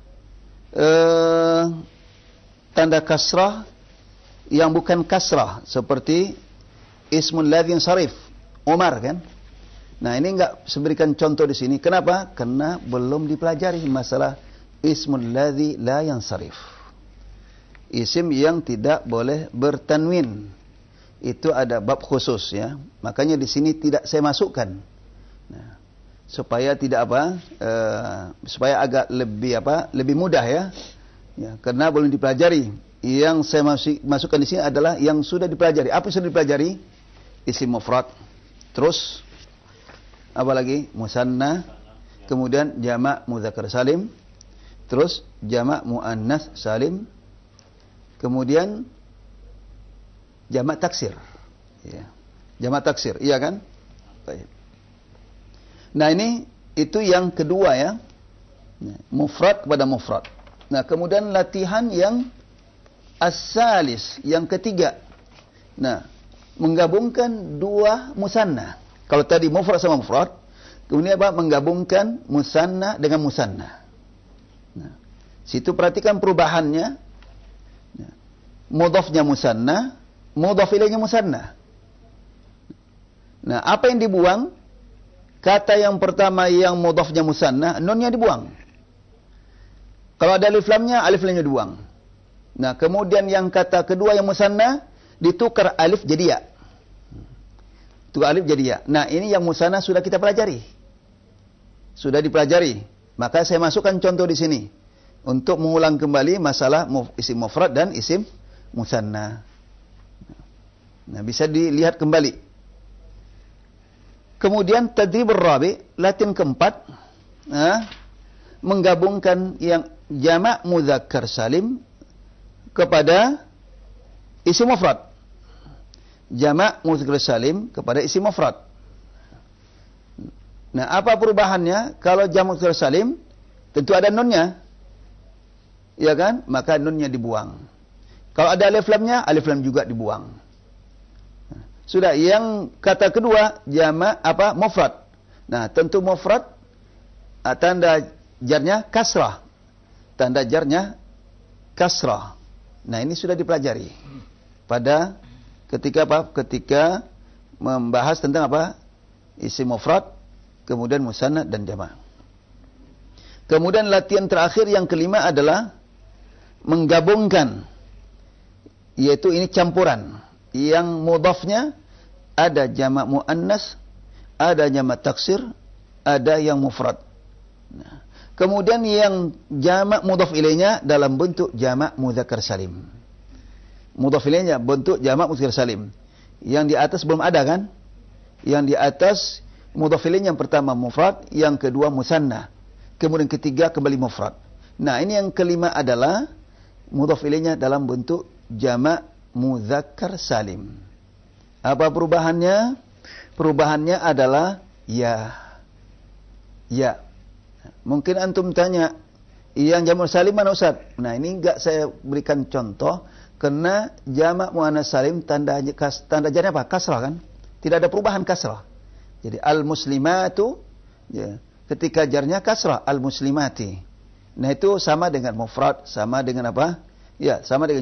tanda kasrah yang bukan kasrah, seperti ismul ladzi sarif, Umar kan. Nah, ini enggak seberikan contoh di sini. Kenapa? Karena belum dipelajari masalah ismul ladzi la yansarif. Isim yang tidak boleh bertanwin. Itu ada bab khusus ya. Makanya di sini tidak saya masukkan. Nah, supaya tidak supaya agak lebih mudah ya. Ya, karena belum dipelajari. Yang saya masukkan di sini adalah yang sudah dipelajari. Apa yang sudah dipelajari? Isim mufrad. Terus apa lagi? Musanna. Kemudian jamak mudzakkar salim. Terus jamak muannats salim. Kemudian jamak taksir. Ya. Jamak taksir, iya kan? Baik. Nah, itu yang kedua ya. Mufrad kepada mufrad. Nah, kemudian latihan yang as-salis, yang ketiga. Nah, menggabungkan dua musanna. Kalau tadi mufrad sama mufrad, kemudian apa? Menggabungkan musanna dengan musanna. Nah, situ perhatikan perubahannya. Nah, mudhafnya musanna, mudhaf ilaihnya musanna. Nah, apa yang dibuang? Kata yang pertama yang mudhafnya musanna, nunnya dibuang. Kalau ada alif lamnya dibuang. Nah, kemudian yang kata kedua yang musanna ditukar alif jadi ya. Tukar alif jadi ya. Nah, ini yang musanna sudah kita pelajari. Sudah dipelajari. Maka saya masukkan contoh di sini untuk mengulang kembali masalah isim mufrad dan isim musanna. Nah, bisa dilihat kembali. Kemudian tadribur rabi, latihan keempat, menggabungkan yang jamak mudzakkar salim kepada isim mufrad. Jamak mudzakkar salim kepada isim mufrad. Nah, apa perubahannya? Kalau jamak mudzakkar salim tentu ada nunnya. Ya kan? Maka nunnya dibuang. Kalau ada alif lamnya, alif lam juga dibuang. Sudah, yang kata kedua jamak mufrad. Nah, tentu mufrad tanda jarnya kasrah. Tanda jarnya kasrah. Nah, ini sudah dipelajari pada ketika membahas tentang isim mufrad, kemudian musanna dan jamak. Kemudian latihan terakhir yang kelima adalah menggabungkan, yaitu ini campuran. Yang mudhafnya ada jamak muannas, ada jamak taksir, ada yang mufrad. Nah, kemudian yang jamak mudhaf ilaihnya dalam bentuk jamak mudzakkar salim. Mudhaf ilaihnya bentuk jamak mudzakkar salim. Yang di atas belum ada kan? Yang di atas mudhaf ilaihnya yang pertama mufrad, yang kedua musanna. Kemudian ketiga kembali mufrad. Nah, ini yang kelima adalah mudhaf ilaihnya dalam bentuk jamak mudzakkar salim. Apa perubahannya? Perubahannya adalah ya. Ya. Mungkin antum tanya, yang jamak salim mana Ustaz? Nah, ini enggak saya berikan contoh karena jamak muannats salim tanda jarnya apa? Kasrah kan? Tidak ada perubahan kasrah. Jadi al-muslimatu ya, ketika jarnya kasrah al-muslimati. Nah, itu sama dengan mufrad, sama dengan apa? Ya, sama dengan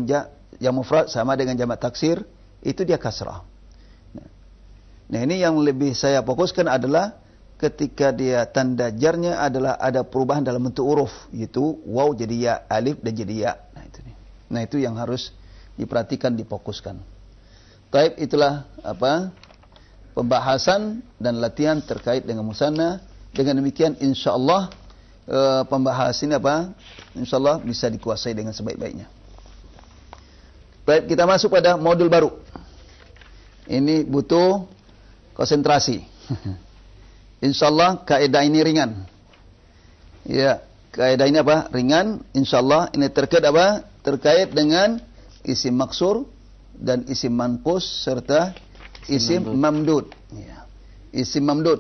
yang mufrad sama dengan jamak taksir, itu dia kasrah. Nah, ini yang lebih saya fokuskan adalah ketika dia tanda jarnya adalah ada perubahan dalam bentuk huruf, yaitu waw jadi ya, alif dan jadi ya. Nah, itu yang harus diperhatikan, difokuskan. Taib, itulah pembahasan dan latihan terkait dengan musanna. Dengan demikian insyaallah pembahasan ini insyaallah bisa dikuasai dengan sebaik-baiknya. Baik, kita masuk pada modul baru. Ini butuh konsentrasi. InsyaAllah kaedah ini ringan. Ya, kaedah ini ringan. InsyaAllah ini terkait dengan isim maksur dan isim manqus serta isim mamdud. Ya. Isim mamdud.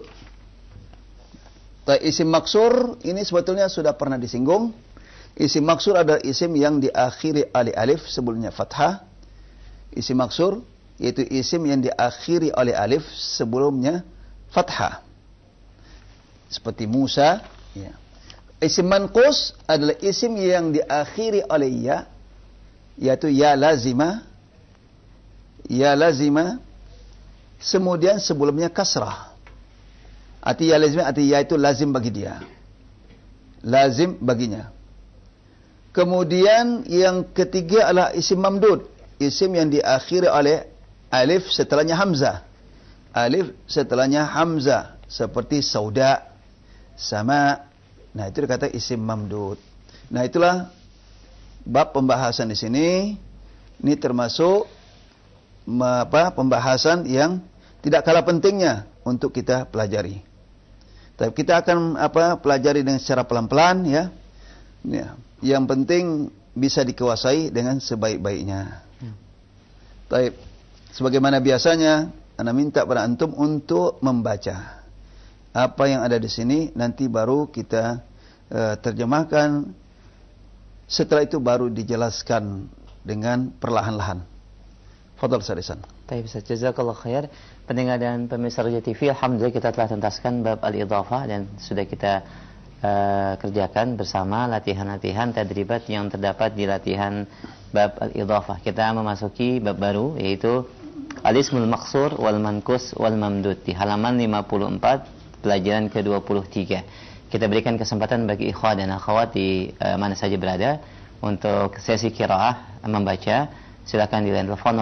Isim maksur ini sebetulnya sudah pernah disinggung. Isim maksur adalah isim yang diakhiri oleh alif, sebelumnya fathah. Isim maksur yaitu isim yang diakhiri oleh alif, sebelumnya fathah. Seperti Musa. Ya. Isim manqus adalah isim yang diakhiri oleh ya, yaitu ya lazimah. Ya lazimah. Kemudian sebelumnya kasrah. Arti ya lazimah, arti ya itu lazim bagi dia. Lazim baginya. Kemudian yang ketiga adalah isim mamdud. Isim yang diakhiri oleh alif setelahnya hamzah. Alif setelahnya hamzah. Seperti sauda, sama. Nah, itu dikata isim mamdud. Nah, itulah bab pembahasan di sini. Ini termasuk pembahasan yang tidak kalah pentingnya untuk kita pelajari. Tapi kita akan pelajari dengan secara pelan-pelan ya. Ya. Yang penting bisa dikuasai dengan sebaik-baiknya. Baik. Sebagaimana biasanya, ana minta pada antum untuk membaca apa yang ada di sini, nanti baru kita terjemahkan. Setelah itu baru dijelaskan dengan perlahan-lahan. Fadhal Sarisan. Baik, Ustaz. Jazakallah khair. Pendengar dan pemirsa Roja TV, alhamdulillah kita telah tuntaskan bab al-idhafah dan sudah kita kerjakan bersama latihan-latihan tadribat yang terdapat di latihan bab al-idhafah. Kita memasuki bab baru, yaitu al-ismul maqsur wal manqus wal mamdud di halaman 54 pelajaran ke-23. Kita berikan kesempatan bagi ikhwah dan akhwat di mana saja berada untuk sesi qiraah membaca. Silakan di line telepon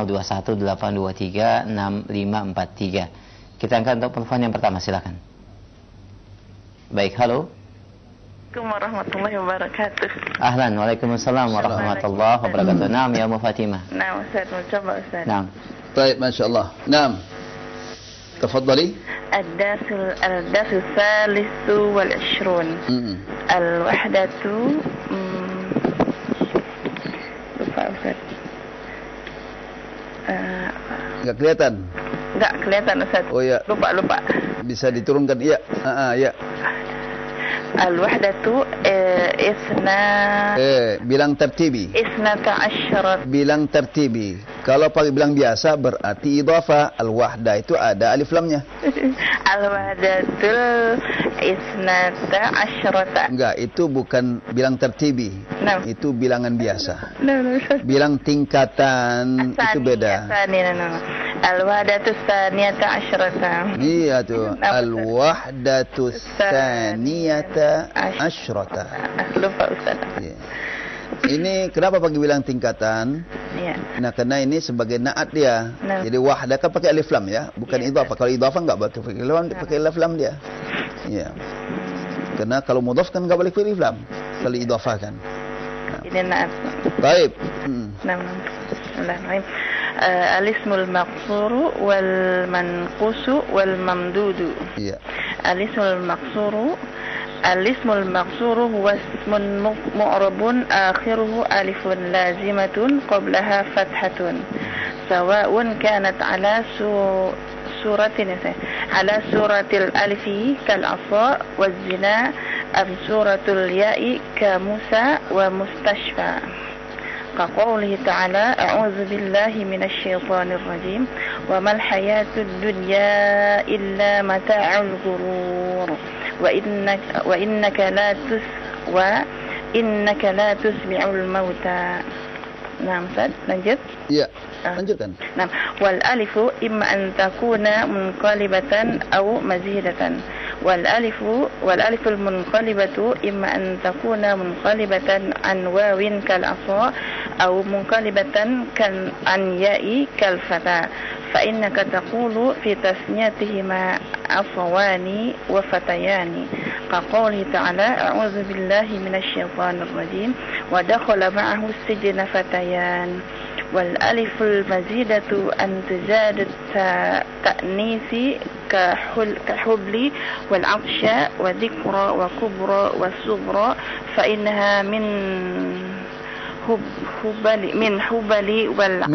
0218236543. Kita angkat untuk telepon yang pertama, silakan. Baik, halo. Assalamualaikum warahmatullahi wabarakatuh. Ahlan, waalaikumsalam warahmatullahi wabarakatuh. Naam ya Ummu Fatimah. Naam Ustaz, mencoba Ustaz. Naam. Baik, masyaallah. Naam. Tafadhali. Al-darsu tsalitsu wal 20. Al-wahdatu lupa Ustaz. Enggak kelihatan. Enggak kelihatan Ustaz. Oh ya. Lupa. Bisa diturunkan ya. Ya. Al-wahdatu bilang tertibi. Isnata asyrat. Bilang tertibi. Kalau pakai bilang biasa berarti idhafah. Al-wahda itu ada alif lamnya. Al-wahdatul isnata asyrata. Enggak, itu bukan bilang tertibi. No. Itu bilangan biasa. No. Bilang tingkatan itu beda. Al-wahdatus tsaniyata asyrata. Iya tuh. Al-wahdatus tsaniyata asyrata. Lupa Ustaz. Ya. Ini kenapa pakai bilang tingkatan? Iya. Nah, karena ini sebagai naat dia. No. Jadi wahda kan pakai alif lam ya, bukan idhafah. Kalau idhafah enggak boleh pakai alif lam dia. Iya. Karena kalau mudhaf kan enggak boleh pakai alif lam. Kalau idhafah kan. Ini naat. Baik. Bismillahirrahmanirrahim. Al-ismul maqsuru wal manqusu wal mamdudu. Iya. Al-ismul maqsuru huwa ismun mu'rabun akhiruhu alifun lazimatun qablaha fathatun sawa'un kanat ala suratil alifi kal asa waz zina am suratul ya'i ka Musa wa mustashfa. كقوله تعالى أعوذ بالله من الشيطان الرجيم وما الحياة الدنيا إلا متاع الغرور وإنك لا تسمع الموتى. Nah, Ustaz, lanjut. Iya, lanjutkan. Nah, wal alifu imma an takuna munqalibatan aw mazidatan. Wal aliful munqalibatu imma an takuna munqalibatan an wawin kal asa aw munqalibatan kan an ya'i kal fata. Fa innaka taqulu fi tasniyatihima afwani wa fatayani. Qawlihi ta'ala a'udzu billahi minasy syaithanir rajim wa dakhala ma'ahu as-sijna fatayan. Wal aliful mazidatu an tuzad ta'nisi kahubli wal atsha wa dhikra wa kubra wa sughra fa innaha min habali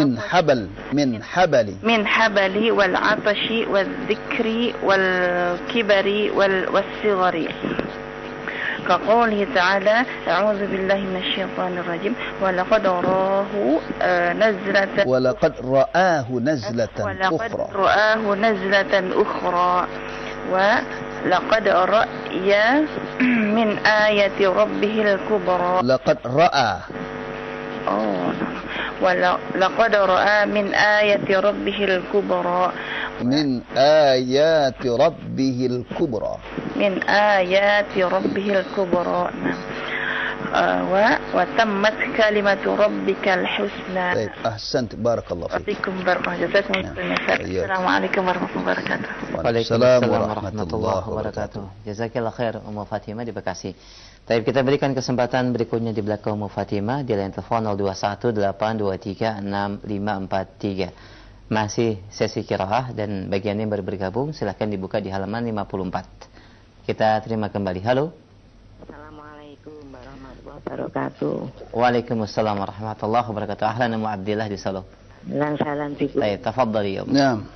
wal atashi wal dhikri wal kibari wal sigari. كقوله تعالى أعوذ بالله من الشيطان الرجيم ولقد رآه نزلة أخرى ولقد رأى من آية ربه الكبرى ولقد رأى من آية ربه الكبرى وتمت كلمة ربك الحسنى. طيب أحسنت بارك الله فيك. وفيكم بارك الله جزاكم الله خير. السلام عليكم ورحمة الله وبركاته. Waalaikumsalam warahmatullahi wabarakatuh. Jazakallah khair Ummu Fatimah di Bekasi. Baik, kita berikan kesempatan berikutnya di belakang Ummu Fatimah di line telepon 0218236543. Masih sesi qiraah dan bagian yang baru bergabung silahkan dibuka di halaman 54. Kita terima kembali. Halo. Assalamualaikum warahmatullahi wabarakatuh. Waalaikumsalam warahmatullahi wabarakatuh. Ahlan Ummu Abdillah di Solo. Salam fikum. Baik, tafadhali ya. Naam.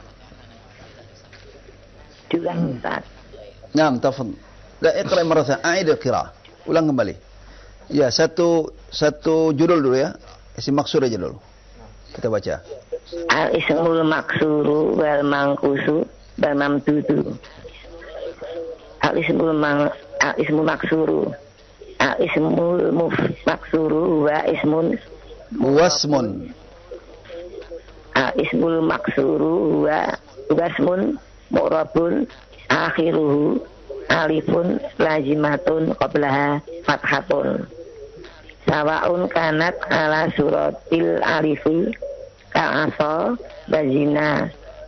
Juga Ustaz. Naam, tafadhal. La iqra marratan, a'id al-qiraah. Ulang kembali. Ya, satu judul dulu ya. Isim maksur aja dulu. Kita baca. Al-ismul maksuru wal mangkusu wal mamdudu. Al-ismul maksuru. Al-ismul maksuru wa ismun wasmun. Al-ismul maksuru wa wasmun mu'rabun akhiruhu alifun lazimatun qablaha fathatun. Sawa'un kanat ala suratil alifi ka'asa bazina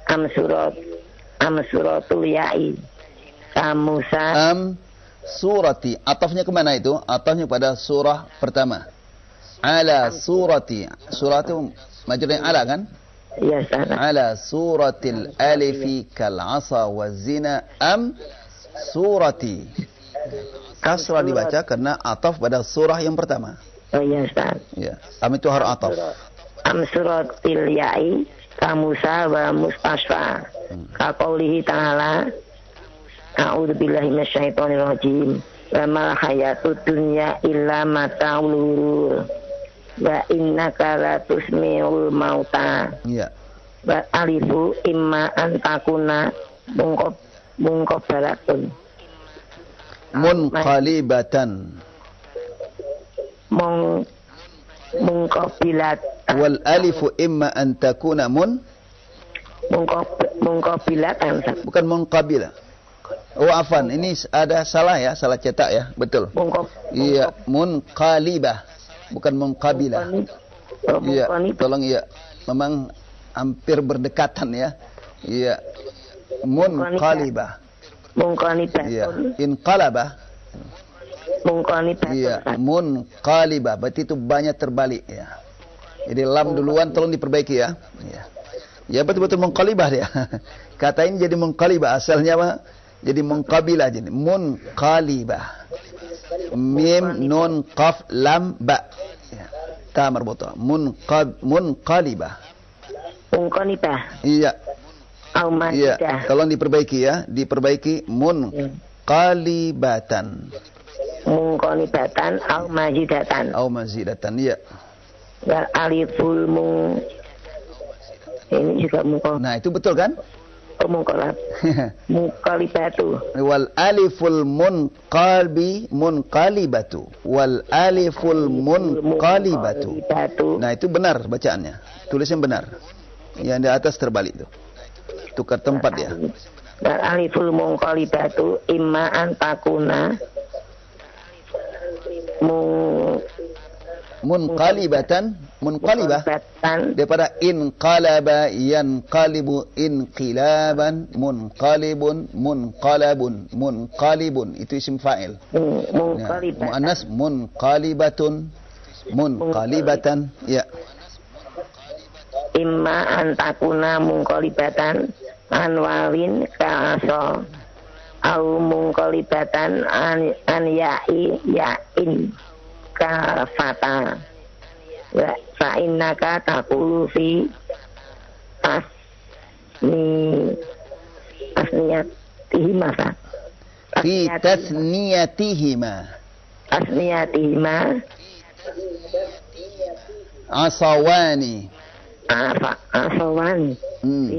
am suratul ya'i kamusa surati. Atafnya kemana itu? Atafnya pada surah pertama. Ala surati. Surati majrurnya ala kan? Iya, sana. Ala suratil alifi kal asa wa zina am surati. Kasrah dibaca karena ataf pada surah yang pertama. Oh iya, Ustaz. Ya, am itu harus ataf. Am suratil ya'i kamusa wa mustasfa. Ka qaulihi ta'ala a'udzu billahi minasyaitonir rajim. Wa mal hayatud dunya illa mata'ul ghurur. Wa innaka la tusmi'ul mauta. Iya. Wa alifu imma an takuna munqabalatun. Munqalibatan. Munqabilat. Wal alifu imma an takuna munqabilatan. Bukan munqabilah. Oh afan, ini ada salah ya, salah cetak ya, betul. Iya, munqalibah, bukan munqabilah. Iya, tolong ya, memang hampir berdekatan ya. Iya, munqalibah. Munqalibah. Iya, inqalabah. Munqalibah. Iya, munqalibah, berarti itu banyak terbalik ya. Jadi lam duluan, tolong diperbaiki ya. Iya. Ya betul-betul munqalibah dia. Kata ini jadi munqalibah, asalnya apa? Jadi munqabilah, jadi munqalibah. Mim nun qaf lam ba. Ya. Ta marbutah. Munqalibah. Munqalibah. Iya. Iya. Tolong diperbaiki ya, diperbaiki munqalibatan. Munqalibatan au mazidatan. Au mazidatan, iya. Wal aliful ini juga munqalibah. Nah, itu betul kan? munqalibatu. Wal aliful munqalibatu. Wal aliful munqalibatu. Nah, itu benar bacaannya. Tulisnya benar. Yang di atas terbalik itu. Tukar tempat ya. Wal aliful munqalibatu imma an takuna munqalibatan, munqalibah daripada inqalaba yanqalibu inqilaban, munqalibun munqalabun munqalibun, itu isim fa'il. Muannas munqalibatun munqalibatan, ya. Imma antakuna munqalibatan anwalin ka'asa au munqalibatan an ya'i ya'in kafata wa fa innaka taqulu fi tasniyatihima fi tasniyatihima asawani fi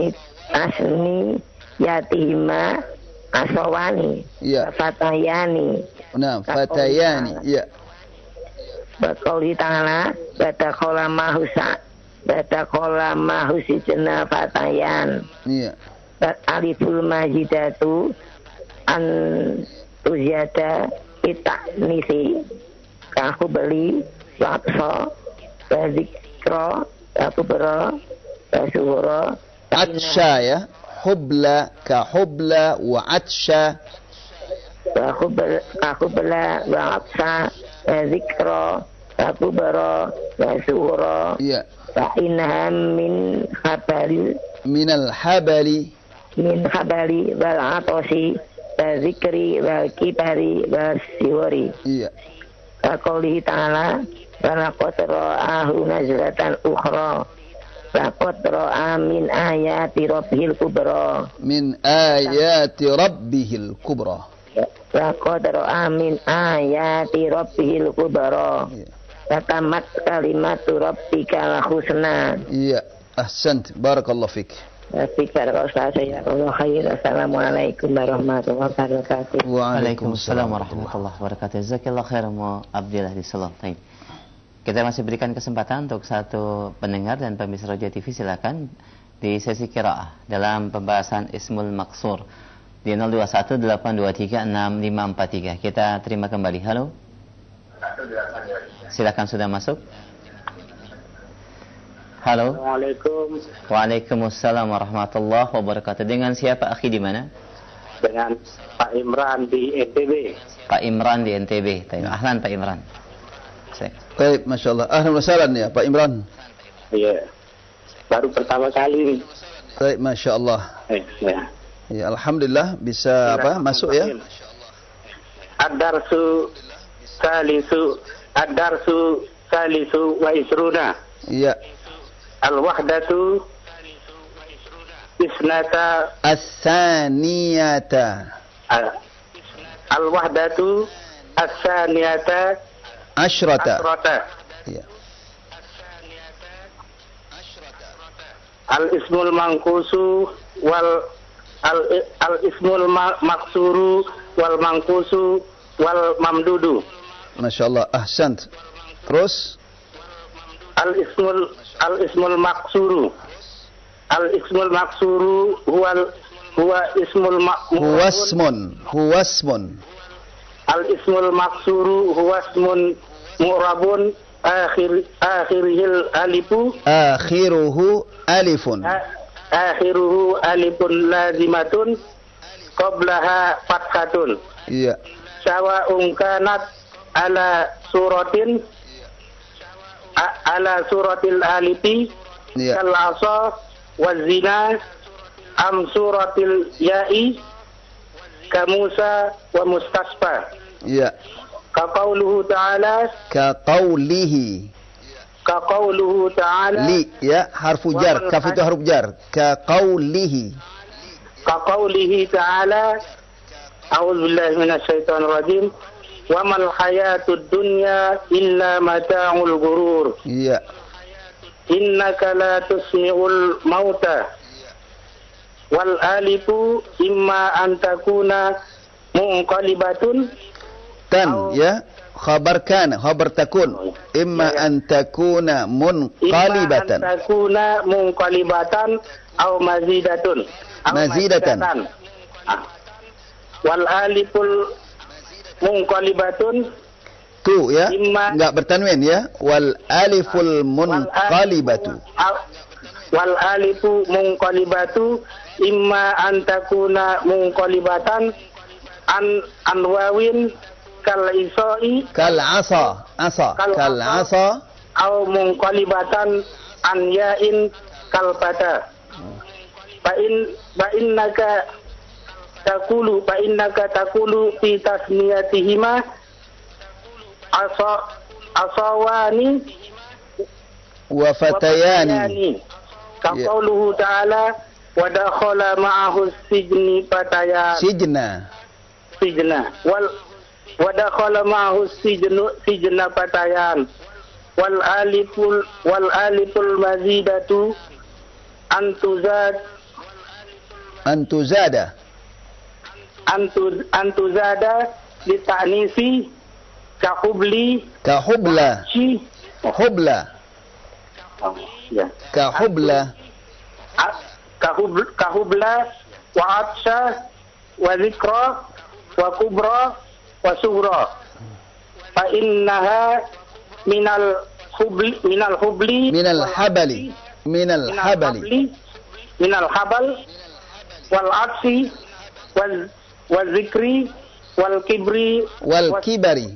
tasniyatihima asawani ya. Fatayani. Nah, fatayani ya. Baqauli ta'ala batakola mahusi jenna fatayan. Iya. Aliful majidatu an tuziyada itaknisi kahu beli wakso bazikro kabubro basuhuro atsha ya. Hubla ka hubla wa atsha kahubla wa atsha zikro kabubro basuhuro iya. fa innaha min habali wal atosi zikri wal kibari wal siwari. Iya. Qaulihi ta'ala wa laqad ra'ahu nazlatan ukhra laqad ra'a min ayati rabbihil kubra. Min ayati rabbihil kubra. Laqad ra'a min ayati rabbihil kubra. Tatamat kalimatu rabbikal husna. Iya. Ahsant. Barakallahu fik. Assalamualaikum warahmatullahi wabarakatuh. Waalaikumsalam warahmatullahi wabarakatuh. Jazakallahu khairan wa Abdillah di Salam. Kita masih berikan kesempatan untuk satu pendengar dan pemirsa Roja TV, silakan di sesi qiraah dalam pembahasan Ismul Maqsur di 0218236543. Kita terima kembali. Halo. Silakan, sudah masuk. Halo. Assalamualaikum. Waalaikumsalam warahmatullahi wabarakatuh. Dengan siapa, akhi, di mana? Dengan Pak Imran di NTB. Pak Imran di NTB. Ahlan Pak Imran. Baik, Masya Allah. Ahlan wa sahlan ya Pak Imran. Iya. Baru pertama kali. Baik, Masya Allah. Ya. Ya, alhamdulillah bisa masuk ya. Ad-darsu salisu wa isruna. Iya. Al-wahdatu isnata as-saniyata. Al-wahdatu as-saniyata asyrata. Ya. Al-ismul manqusu wal al-ismul maksuru wal manqusu wal mamdudu. Masya Allah, ahsant. Terus Al-ismul maksuru huwa ismul huwasmun. Al-ismul maksuru huwa ismun mu'rabun akhiruhu alifun lazimatun qablaha fathatun. Iya. Sawa'un kanat ala suratil alifi kal asa waz zina am suratil ya'i ka Musa wa mustasfa. Iya. Ka qauluhu ta'ala li ya, harfu jar, kaf itu harfu jar. Ka qaulihi ta'ala a'udzu billahi minasy syaithanir rajim wa mal hayatud dunya illa mata'ul ghurur. Iya. Innaka la tusmi'ul mauta wal alifu imma an takuna munqalibatun ya khabar kana khabar takun imma an takuna munqalibatan aw mazidatan wal aliful munqalibatun tu ya enggak bertanwin ya wal aliful munqalibatu wal alifu munqalibatu imma an takuna munqalibatan an wawin kal asa au munqalibatan an ya'in kal fata fa innaka taqulu fi tasniyatihima asawani wa fatayani ka qauluhu ta'ala wa dakhala ma'ahu sijna wadakhala ma'ahu sijna fatayan wal aliful mazidatu antuzada li ta'nisi kahubla wa atsha wa zikra wa kubra wa sughra fa innaha minal habal wal aksi wal zikri wal kibri wal kibari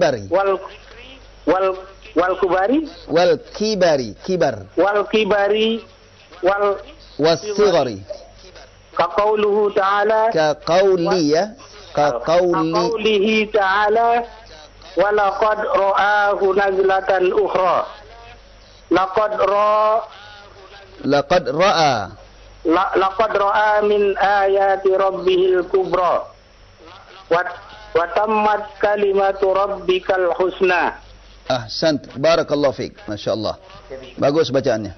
wasigari ka qauluhu ta'ala kaqaulihi ta'ala wa laqad ra'ahu nazlatan ukhra laqad ra'a min ayati rabbihil kubra wa tammat kalimatu rabbikal husna. Ahsant, barakallahu fiik, masyaallah. Bagus bacaannya.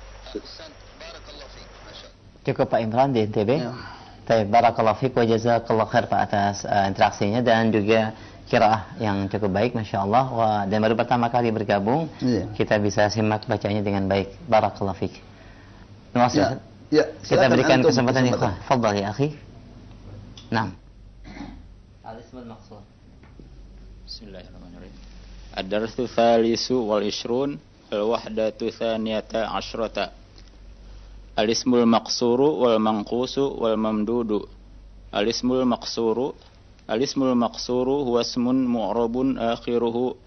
Cukup Pak Imran di NTB. Baik, barakallahu fiik wa jazakallahu khair Pak atas interaksinya dan juga qiraah yang cukup baik masyaallah. Dan baru pertama kali bergabung, kita bisa simak bacanya dengan baik. Barakallahu fiik. Terima kasih. Ya, kita berikan kesempatan ikhwah. Fadhal ya akhi. Naam. Al-ismul maqsur. Bismillahirrahmanirrahim. Ad-darsu tsalisu wal 20 al-wahdatu tsaniyata asyrata. Al-ismul maqsuru wal manqusu wal mamdudu. Al-ismul maqsuru huwa ismun mu'rabun akhiruhu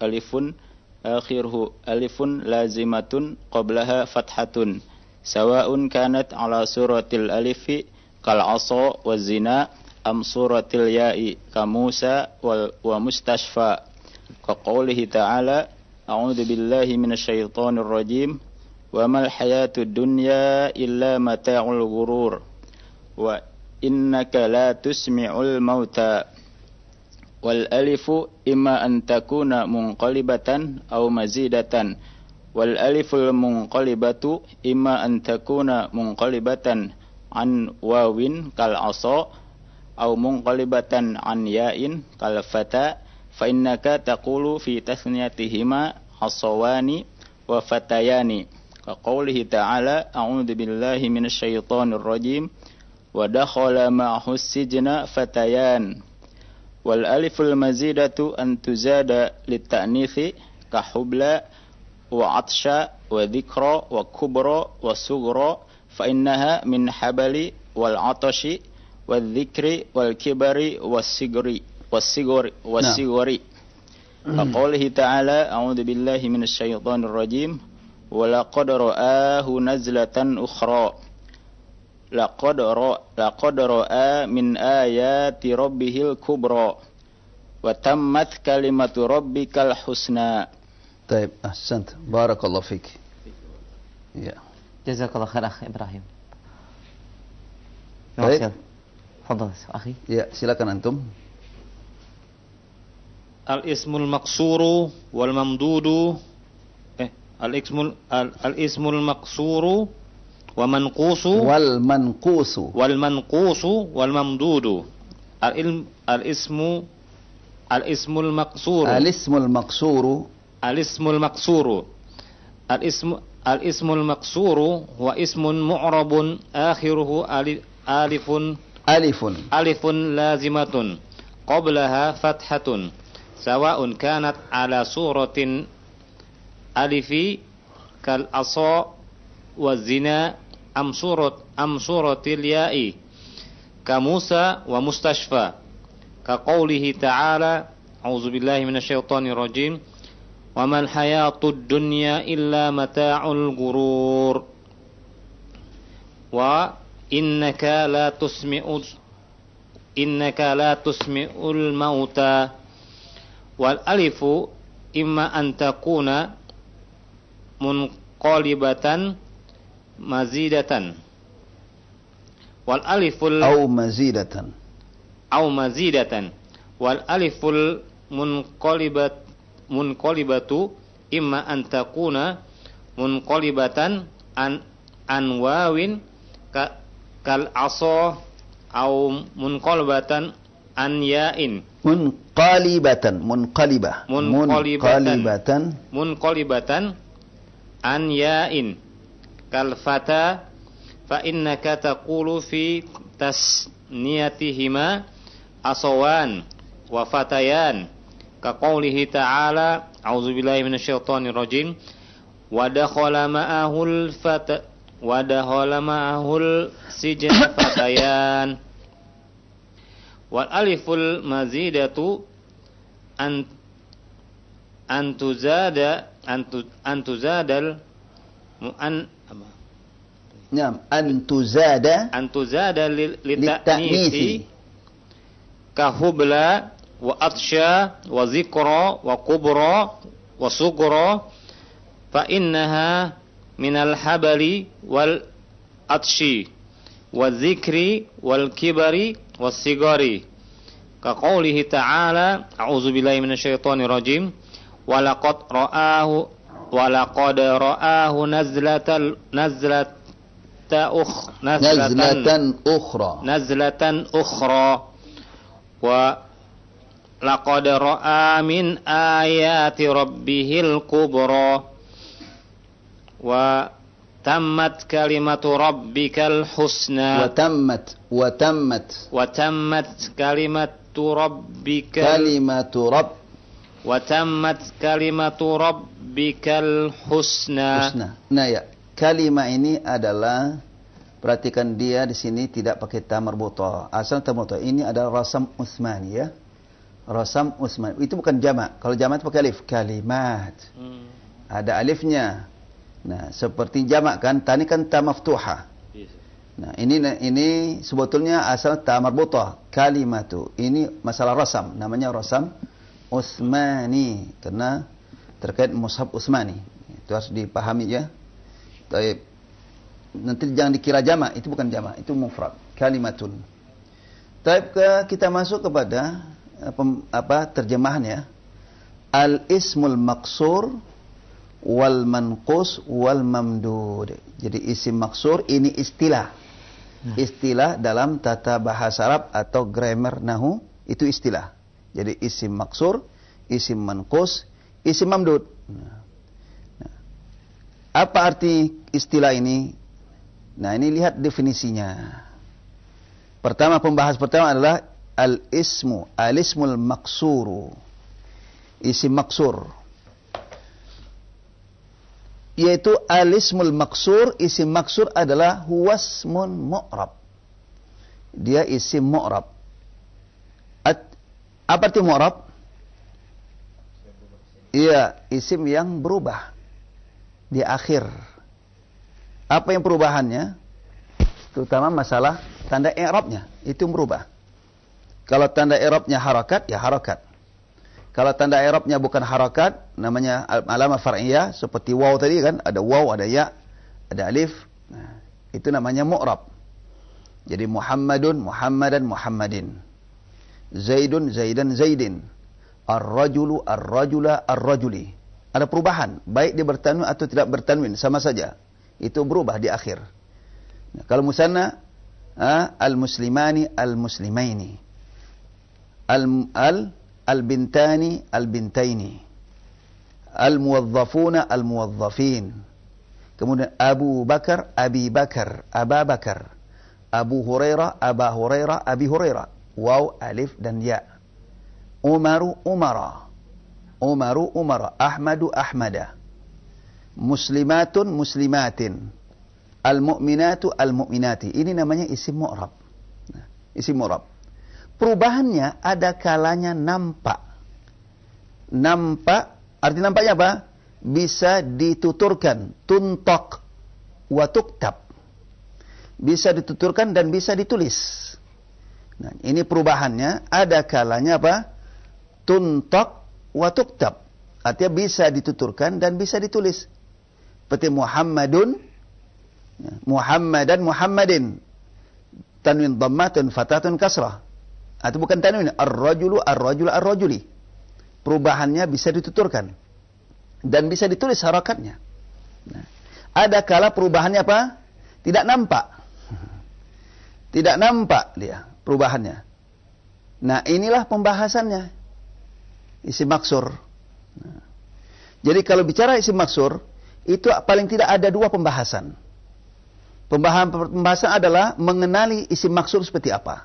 alifun lazimatun qablaha fathatun sawa'un kanat ala suratil alifi kal asa waz zina am suratil ya'i ka Musa wa mustashfa ka qoulihi ta'ala a'udzu billahi minasyaitonir rajim wa mal hayatud dunya illa mata'ul ghurur wa innaka la tusmi'ul mauta wal alifu imma an takuna munqalibatan aw mazidatan wal aliful munqalibatu imma an takuna munqalibatan an wawin kal asa aw munqalibatan an ya'in kal fata fa innaka taqulu fi tasniyatihima asawani wa fatayani ka qoulihi ta'ala a'udzu billahi minasyaitonir rajim wa dakhala ma'ahu sijna fatayan wal aliful mazidatu an tuzada lit ta'nithi ka hubla wa atsha wa dhikra wa kubra wa sughra fa innaha min habali wal atashi wal dhikri wal kibari was-sigri was-sigri fa qoulihi ta'ala a'udzu billahi minasyaitonir rajim wa laqad ra'ahu nazlatan ukhra laqad ra'a min ayati rabbihil kubra wa tammat kalimatu rabbikal husna. Baik, ahsant. Barakallahu fik. Ya. Jazakallahu khair akhi Ibrahim. Baik. Fadhal akhi. Ya, silakan antum. Al-ismul maqsuru wal mamdudu al-ismul maqsuru wa manqusu wal manqusu wal mamdudu. Al-ismul maqsuru al-ismul maqsuru wa ismun mu'rabun akhiruhu alifun lazimatun qablaha fathatun sawa'un kanat ala suratin alifi kal asa wa zina am suratil ya'i ka Musa wa mustashfa ka qawlihi ta'ala a'udzubillahi minasyaitonir rajim wa mal hayatud dunya illa mata'ul ghurur wa innaka la tusmi'ul mauta wal alifu imma an takuna munqalibatan mazidatan wal aliful au mazidatan wal aliful munqalibatu imma an takuna munqalibatan an wawin kal asa au munqalibatan an ya'in munqalibatan an ya'in kal fata fa innaka taqulu fi tasniyatihima asawan wa fatayan ka qaulihi ta'ala a'udzubillahi minasyaitonir rajim wa dakhala ma'ahul sijna fatayan wal aliful mazidatu an tuzadal litanisi kahubla wa atsha wa zikra wa kubra wa sugra fa innaha minal habali wal atshi wa zikri wal kibari was sigari ka qaulihi ta'ala a'udzubillahi minasyaitonir rajim walaqad ra'ahu nazlatan ukhra wa laqad ra'a min ayati rabbihil kubra wa tammat kalimatu rabbikal husna wa tammat kalimatu rabbikal husna. Nah ya, kalimat ini adalah, perhatikan dia di sini tidak pakai ta marbutah. Asal ta marbutah ini adalah rasam Utsmani ya. Rasam Utsmani. Itu bukan jamak. Kalau jamak itu pakai alif. Kalimat. Ada alifnya. Nah, seperti jamak kan, ta ini kan ta maftuha. Nah, ini sebetulnya asal ta marbutah. Kalimatu. Ini masalah rasam, namanya rasam Utsmani karena terkait mushaf Utsmani. Itu harus dipahami ya. Baik. Nanti jangan dikira jamak, itu bukan jamak, itu mufrad, kalimatun. Baik, kita masuk kepada terjemahannya. Al-ismul maqsur wal manqus wal mamdud. Jadi isim maksur ini istilah. Istilah dalam tata bahasa Arab atau grammar nahu, itu istilah. Jadi isim maksur, isim manqus, isim mamdud. Apa arti istilah ini? Nah, ini lihat definisinya. Pembahas pertama adalah al-ismul maksuru. Isim maksur. Yaitu al-ismul maksur, isim maksur adalah huwasmun mu'rab. Dia isim mu'rab. Apa arti mu'rab? Iya, isim yang berubah di akhir. Apa yang perubahannya? Terutama masalah tanda i'rabnya, itu berubah. Kalau tanda i'rabnya harakat, ya harakat. Kalau tanda i'rabnya bukan harakat, namanya alamah far'iyah, seperti waw tadi kan, ada waw, ada ya, ada alif. Nah, itu namanya mu'rab. Jadi Muhammadun, Muhammadan, Muhammadin. Zaidun, Zaidan, Zaidin. Ar-rajulu, ar-rajula, ar-rajuli. Ada perubahan, baik dia bertanwin atau tidak bertanwin, sama saja. Itu berubah di akhir. Kalau musanna, al-muslimani al-muslimaini, al-bintani al-bintaini, al-muwazzafuna al-muwazzafin. Kemudian Abu Bakar, Abi Bakar, Aba Bakar, Abu Hurairah, Aba Hurairah, Abi Hurairah. Waw, alif dan ya. Umaru, Umara, Umaru, Umara. Ahmadu, Ahmada. Muslimatun, muslimatin. Al-mu'minatu, al-mu'minati. Ini namanya isim mu'rab. Nah, isim mu'rab. Perubahannya ada kalanya nampak. Nampak, arti nampaknya apa? Bisa dituturkan, tuntok, wa tuktab. Bisa dituturkan dan bisa ditulis. Nah, ini perubahannya, ada kalanya apa? Tuntok, wa tuktab. Artinya bisa dituturkan dan bisa ditulis. Seperti Muhammadun, Muhammadan, Muhammadin. Tanwin dhammatun, fatatun kasrah. Atau bukan tanwin, ar-rajulu, ar-rajulu, ar-rajuli. Perubahannya bisa dituturkan dan bisa ditulis harakatnya. Nah, ada kala perubahannya apa? Tidak nampak. Tidak nampak dia perubahannya. Nah, inilah pembahasannya. Isim maksur. Nah, jadi kalau bicara isim maksur, itu paling tidak ada dua pembahasan. Pembahasan adalah mengenali isim maksur seperti apa.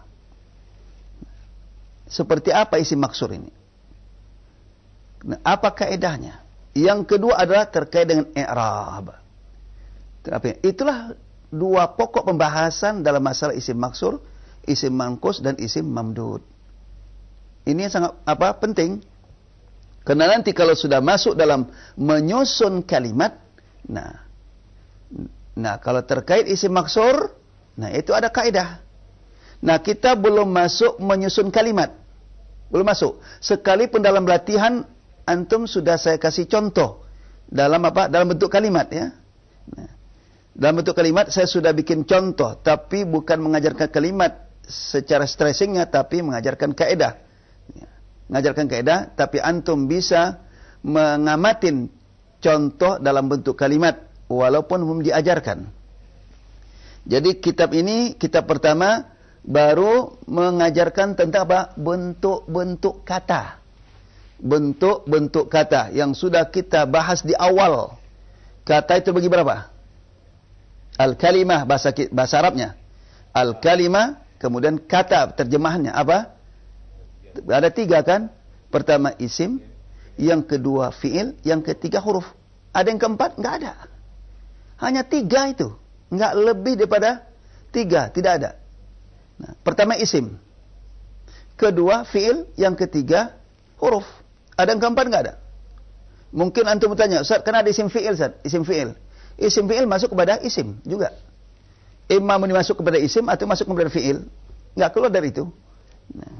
Seperti apa isim maksur ini? Nah, apa kaedahnya? Yang kedua adalah terkait dengan i'rab. Itulah dua pokok pembahasan dalam masalah isim maksur, isim manqus dan isim mamdud. Ini sangat penting. Karena nanti kalau sudah masuk dalam menyusun kalimat, nah kalau terkait isim maksur, nah itu ada kaidah. Nah, kita belum masuk menyusun kalimat. Belum masuk. Sekalipun dalam latihan antum sudah saya kasih contoh dalam dalam bentuk kalimat ya. Nah, dalam bentuk kalimat saya sudah bikin contoh, tapi bukan mengajarkan kalimat secara stressingnya, tapi mengajarkan kaidah. Ya. Mengajarkan kaidah, tapi antum bisa mengamatin contoh dalam bentuk kalimat walaupun belum diajarkan. Jadi kitab ini, kitab pertama baru mengajarkan tentang bentuk-bentuk kata. Bentuk-bentuk kata yang sudah kita bahas di awal. Kata itu bagi berapa? Al-kalimah, bahasa Arabnya. Al-kalimah, kemudian kata, terjemahannya apa? Ada 3 kan? Pertama isim, yang kedua fi'il, yang ketiga huruf. Ada yang keempat? Enggak ada. Hanya 3 itu. Enggak lebih daripada 3, tidak ada. Nah, pertama isim, kedua fi'il, yang ketiga huruf. Ada yang keempat enggak ada? Mungkin antum bertanya, Ustaz, kan ada isim fi'il, Ustaz? Isim fi'il. Isim fi'il masuk kepada isim juga. Imam masuk kepada isim atau masuk kepada fi'il. Enggak keluar dari itu. Nah.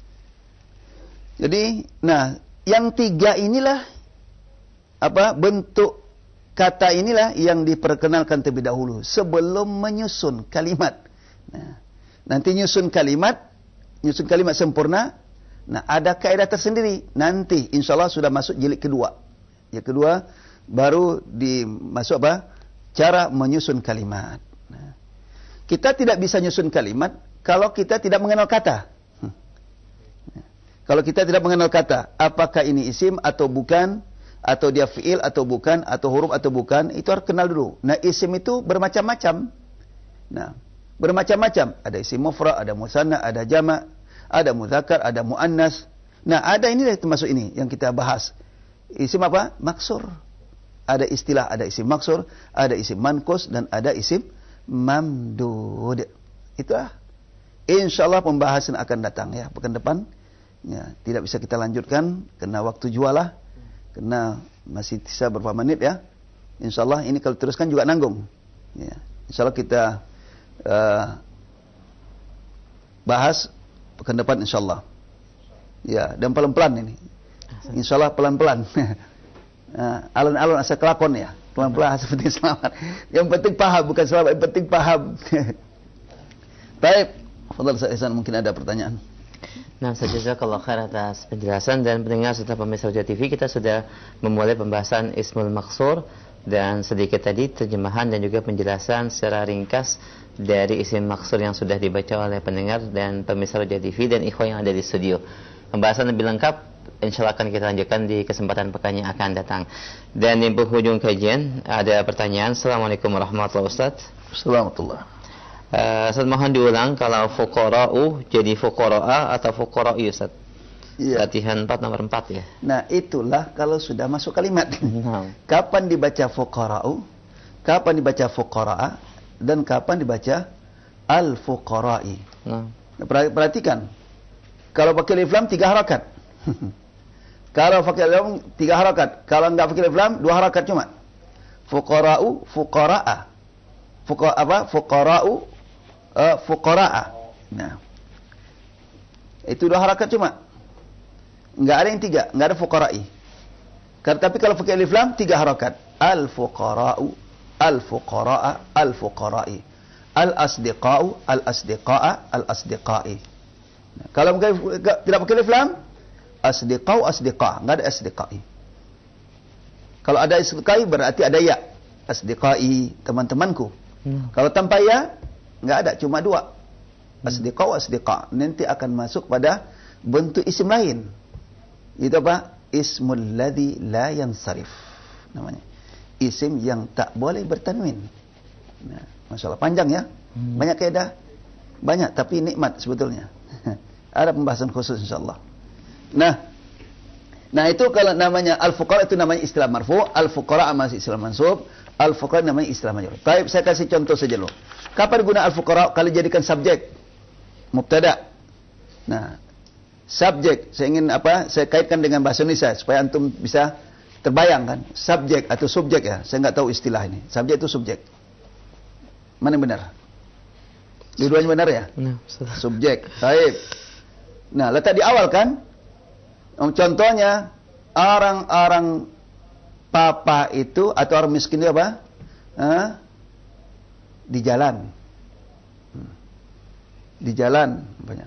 Jadi, yang 3 inilah bentuk kata inilah yang diperkenalkan terlebih dahulu sebelum menyusun kalimat. Nah, nanti nyusun kalimat sempurna. Nah, ada kaidah tersendiri. Nanti insyaallah sudah masuk jilid kedua. Yang kedua baru dimasuk cara menyusun kalimat. Nah, kita tidak bisa nyusun kalimat kalau kita tidak mengenal kata. Kalau kita tidak mengenal kata, apakah ini isim atau bukan, atau dia fi'il atau bukan, atau huruf atau bukan, itu harus kenal dulu. Nah, isim itu bermacam-macam. Nah, bermacam-macam. Ada isim mufrad, ada musanna, ada jama', ada mudzakkar, ada muannas. Nah, ada ini termasuk ini yang kita bahas. Isim maksur. Ada istilah, ada isim maksur, ada isim manqus, dan ada isim mamdud. Itulah. Insyaallah pembahasan akan datang ya, pekan depan. Ya, tidak bisa kita lanjutkan karena waktu jualah. Karena masih sisa beberapa menit ya. InsyaAllah ini kalau teruskan juga nanggung. Ya, InsyaAllah kita bahas pekan depan InsyaAllah. Ya, dan pelan-pelan ini. InsyaAllah pelan-pelan. Alun-alun asa kelakon ya. Pelan-pelan seperti selamat. Yang penting paham, bukan selamat. Yang penting paham. Baik. Fadhal Ustaz Ihsan, mungkin ada pertanyaan. Nah, jazakallahu khair atas penjelasan. Dan pendengar serta pemirsa Roja TV, kita sudah memulai pembahasan Ismul Maqsur Dan sedikit tadi terjemahan dan juga penjelasan secara ringkas dari isim maksur yang sudah dibaca oleh pendengar dan pemirsa Roja TV dan ikhwan yang ada di studio. Pembahasan lebih lengkap insyaallah akan kita lanjutkan di kesempatan pekan yang akan datang. Dan di penghujung kajian ada pertanyaan. Assalamualaikum warahmatullahi wabarakatuh. Assalamualaikum. Ustaz mohon diulang kalau fuqara'u jadi fuqara'a atau fuqara'i Ustaz? Iya. Latihan 4 nomor 4 ya. Nah, itulah kalau sudah masuk kalimat. Kapan dibaca fuqara'u, kapan dibaca fuqara'a, dan kapan dibaca al-fuqara'i. Nah, perhatikan. Kalau pakai alif lam 3 harakat. Kalau pakai alif lam 3 harakat. Kalau enggak pakai alif lam 2 harakat cuma. Fuqara'u, fuqara'a. Fuqara'u, fuqara'a. Nah, itu 2 harakat cuma. Enggak ada yang 3, enggak ada fuqara'i. Tapi kalau pakai alif lam 3 harakat. Al-fuqara'u, al-fuqara'a, al-fuqara'i. Al-asdiqa'u, al-asdiqa'a, al-asdiqa'i. Nah, kalau tidak pakai alif lam, asdiqa'u, asdiqa', enggak ada asdiqa'i. Kalau ada asdiqa'i berarti ada ya. Asdiqa'i, teman-temanku. Kalau tanpa ya, enggak ada, cuma 2. Asdiqa'u, asdiqa'. Nanti akan masuk pada bentuk isim lain. Itu apa? Ismul ladzi la yansarif namanya. Isim yang tak boleh bertanwin. Nah, masalah panjang ya. Banyak kaidah. Banyak tapi nikmat sebetulnya. Ada pembahasan khusus insyaallah. Nah itu kalau namanya al-fuqara itu namanya istilah marfu, al-fuqara masih istilah mansub, al-fuqara namanya istilah majrur. Baik, saya kasih contoh saja dulu. Kapan guna al-fuqara? Kalau jadikan subjek mubtada. Nah, subjek, saya ingin saya kaitkan dengan bahasa Indonesia supaya antum bisa terbayang kan. Subjek atau subjek ya, saya nggak tahu istilah ini. Subjek itu subjek. Mana yang benar? Dua-duanya benar ya? Subjek. Baik. Nah, letak di awal kan. Contohnya orang-orang papa itu atau orang miskin itu apa? Di jalan. Di jalan banyak.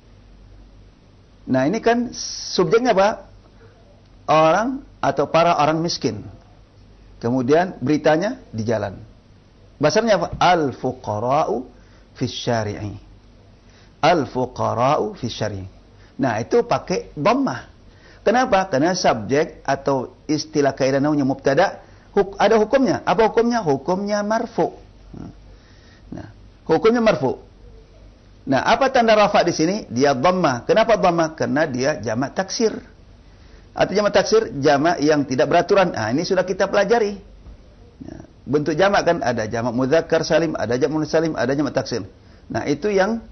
Nah, ini kan subjeknya apa? Orang atau para orang miskin. Kemudian beritanya di jalan. Bahasanya apa? Al-fuqara'u fis syari'i. Al-fuqara'u fis syari'i. Nah, itu pakai dhammah. Kenapa? Karena subjek atau istilah kaidah namanya mubtada ada hukumnya. Apa hukumnya? Hukumnya marfu. Nah, hukumnya marfu. Nah, apa tanda rafa di sini? Dia dhammah. Kenapa dhammah? Karena dia jamak taksir. Atau jamak taksir, jamak yang tidak beraturan. Nah, ini sudah kita pelajari. Nah, bentuk jamak kan ada jamak mudzakkar salim, ada jamak muannas salim, ada jamak taksir. Nah, itu yang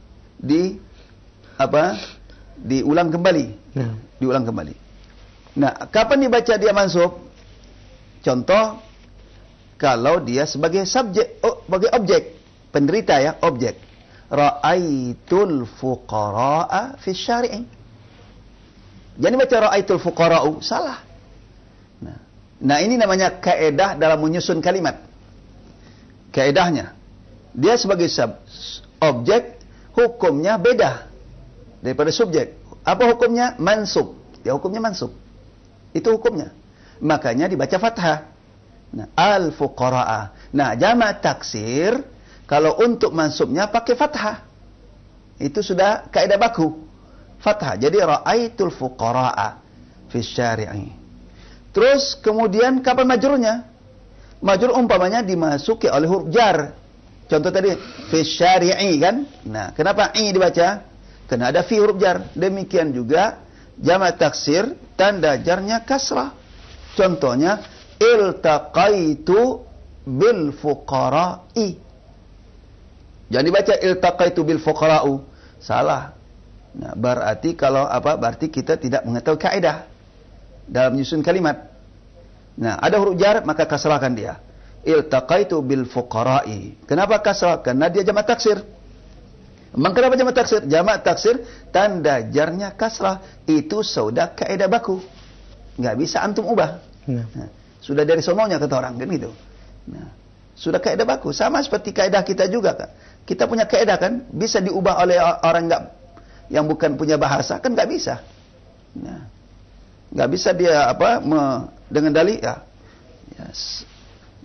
diulang kembali. Diulang kembali. Nah, kapan dibaca dia mansub? Contoh, kalau dia sebagai subjek, sebagai objek, penderita ya, objek. Ra'aitul fuqara'a fi syari'i. Jadi baca ra'aitul fuqara'u salah. Nah, ini namanya kaidah dalam menyusun kalimat. Kaidahnya, dia sebagai objek, hukumnya beda daripada subjek. Apa hukumnya? Mansub. Ya, hukumnya mansub. Itu hukumnya. Makanya dibaca fathah. Nah, al-fuqara'a. Nah, jamak taksir kalau untuk mansubnya pakai fathah. Itu sudah kaidah baku. Fathah. Jadi ra'aitul fuqara'a fi syari'i. Terus kemudian kapan majrurnya? Majrur umpamanya dimasuki oleh huruf jar. Contoh tadi fi syari'i kan? Nah, kenapa i dibaca? Karena ada fi huruf jar. Demikian juga jamak taksir tanda jarnya kasrah. Contohnya iltaqaitu bil fuqara'i. Jangan dibaca iltaqaitu bil fuqara'u. Salah. Nah, berarti kalau berarti kita tidak mengetahui kaidah dalam menyusun kalimat. Nah, ada huruf jar maka kasrahkan dia. Iltaqaitu bil fuqara'i. Kenapa kasrah? Karena dia jamak taksir. Memang kenapa jamak taksir? Jamak taksir tanda jarnya kasrah. Itu sudah kaidah baku. Enggak bisa antum ubah. Nah, sudah dari sononya kata orang kan gitu. Nah, sudah kaidah baku. Sama seperti kaidah kita juga kan. Kita punya kaidah kan, bisa diubah oleh orang yang bukan punya bahasa kan enggak bisa. Nah, enggak bisa dia dengan dalih ya.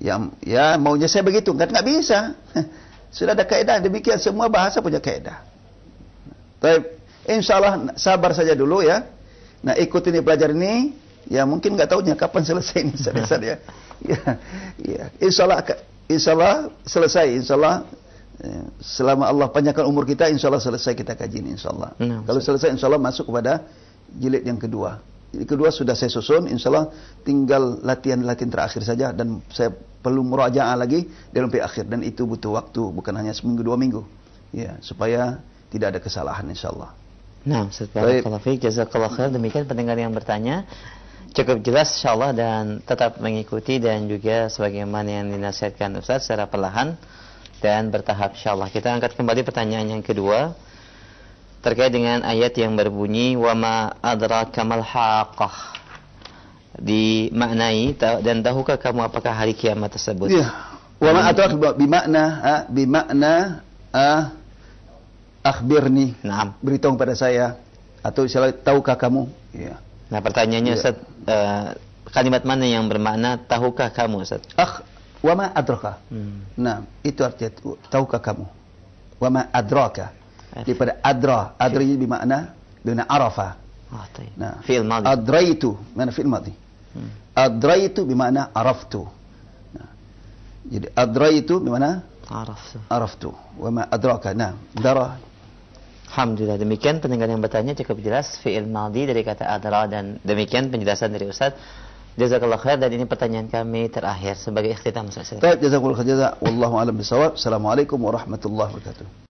Ya maunya saya begitu, kan nggak bisa. Sudah ada kaidah demikian, semua bahasa punya kaidah. Baik, insyaallah sabar saja dulu ya. Nah, ikuti ini pelajar ini, ya mungkin nggak tahunya kapan selesai ini ya. Ya. Insyaallah selesai, insyaallah. Selama Allah panjangkan umur kita, insyaallah selesai kita kaji ini insyaallah. Kalau selesai insyaallah masuk kepada jilid yang kedua. Jilid kedua sudah saya susun, insyaallah tinggal latihan terakhir saja, dan saya perlu murajaah lagi dalam akhir, dan itu butuh waktu, bukan hanya seminggu 2 minggu. Ya, supaya tidak ada kesalahan insyaallah. Nah, barakallahu fiik, jazakallahu khair. Demikian pendengar yang bertanya. Cukup jelas insyaallah, dan tetap mengikuti dan juga sebagaimana yang dinasihatkan Ustaz secara perlahan dan bertahap insyaallah. Kita angkat kembali pertanyaan yang kedua terkait dengan ayat yang berbunyi wa ma adraka mal haqqah. Dimaknai dan tahukah kamu apakah hari kiamat tersebut? Ya. Wa ma adraka bimakna akhbirni. Naam. Beritahu kepada saya, atau istilah tahukah kamu? Ya. Nah, pertanyaannya Ustaz, kalimat mana yang bermakna tahukah kamu Ustaz? Wa ma adraka. Nah, itu artinya tahukah kamu. Wa ma adraka. Daripada adri bermakna arafa. Nah, fi'il madhi. Adraitu, mana fi'il madhi. Adraitu bermakna araftu. Nah, jadi adraitu bermakna araftu. Wa ma adraka. Nah, darah. Alhamdulillah, demikian pendengar yang bertanya cukup jelas fi'il madhi dari kata adra, dan demikian penjelasan dari Ustaz. Jazakallahu khair, dan ini pertanyaan kami terakhir sebagai ikhtitam Ustaz. Baik, jazakallahu khair. Wallahu a'lam bishawab. Assalamualaikum warahmatullahi wabarakatuh.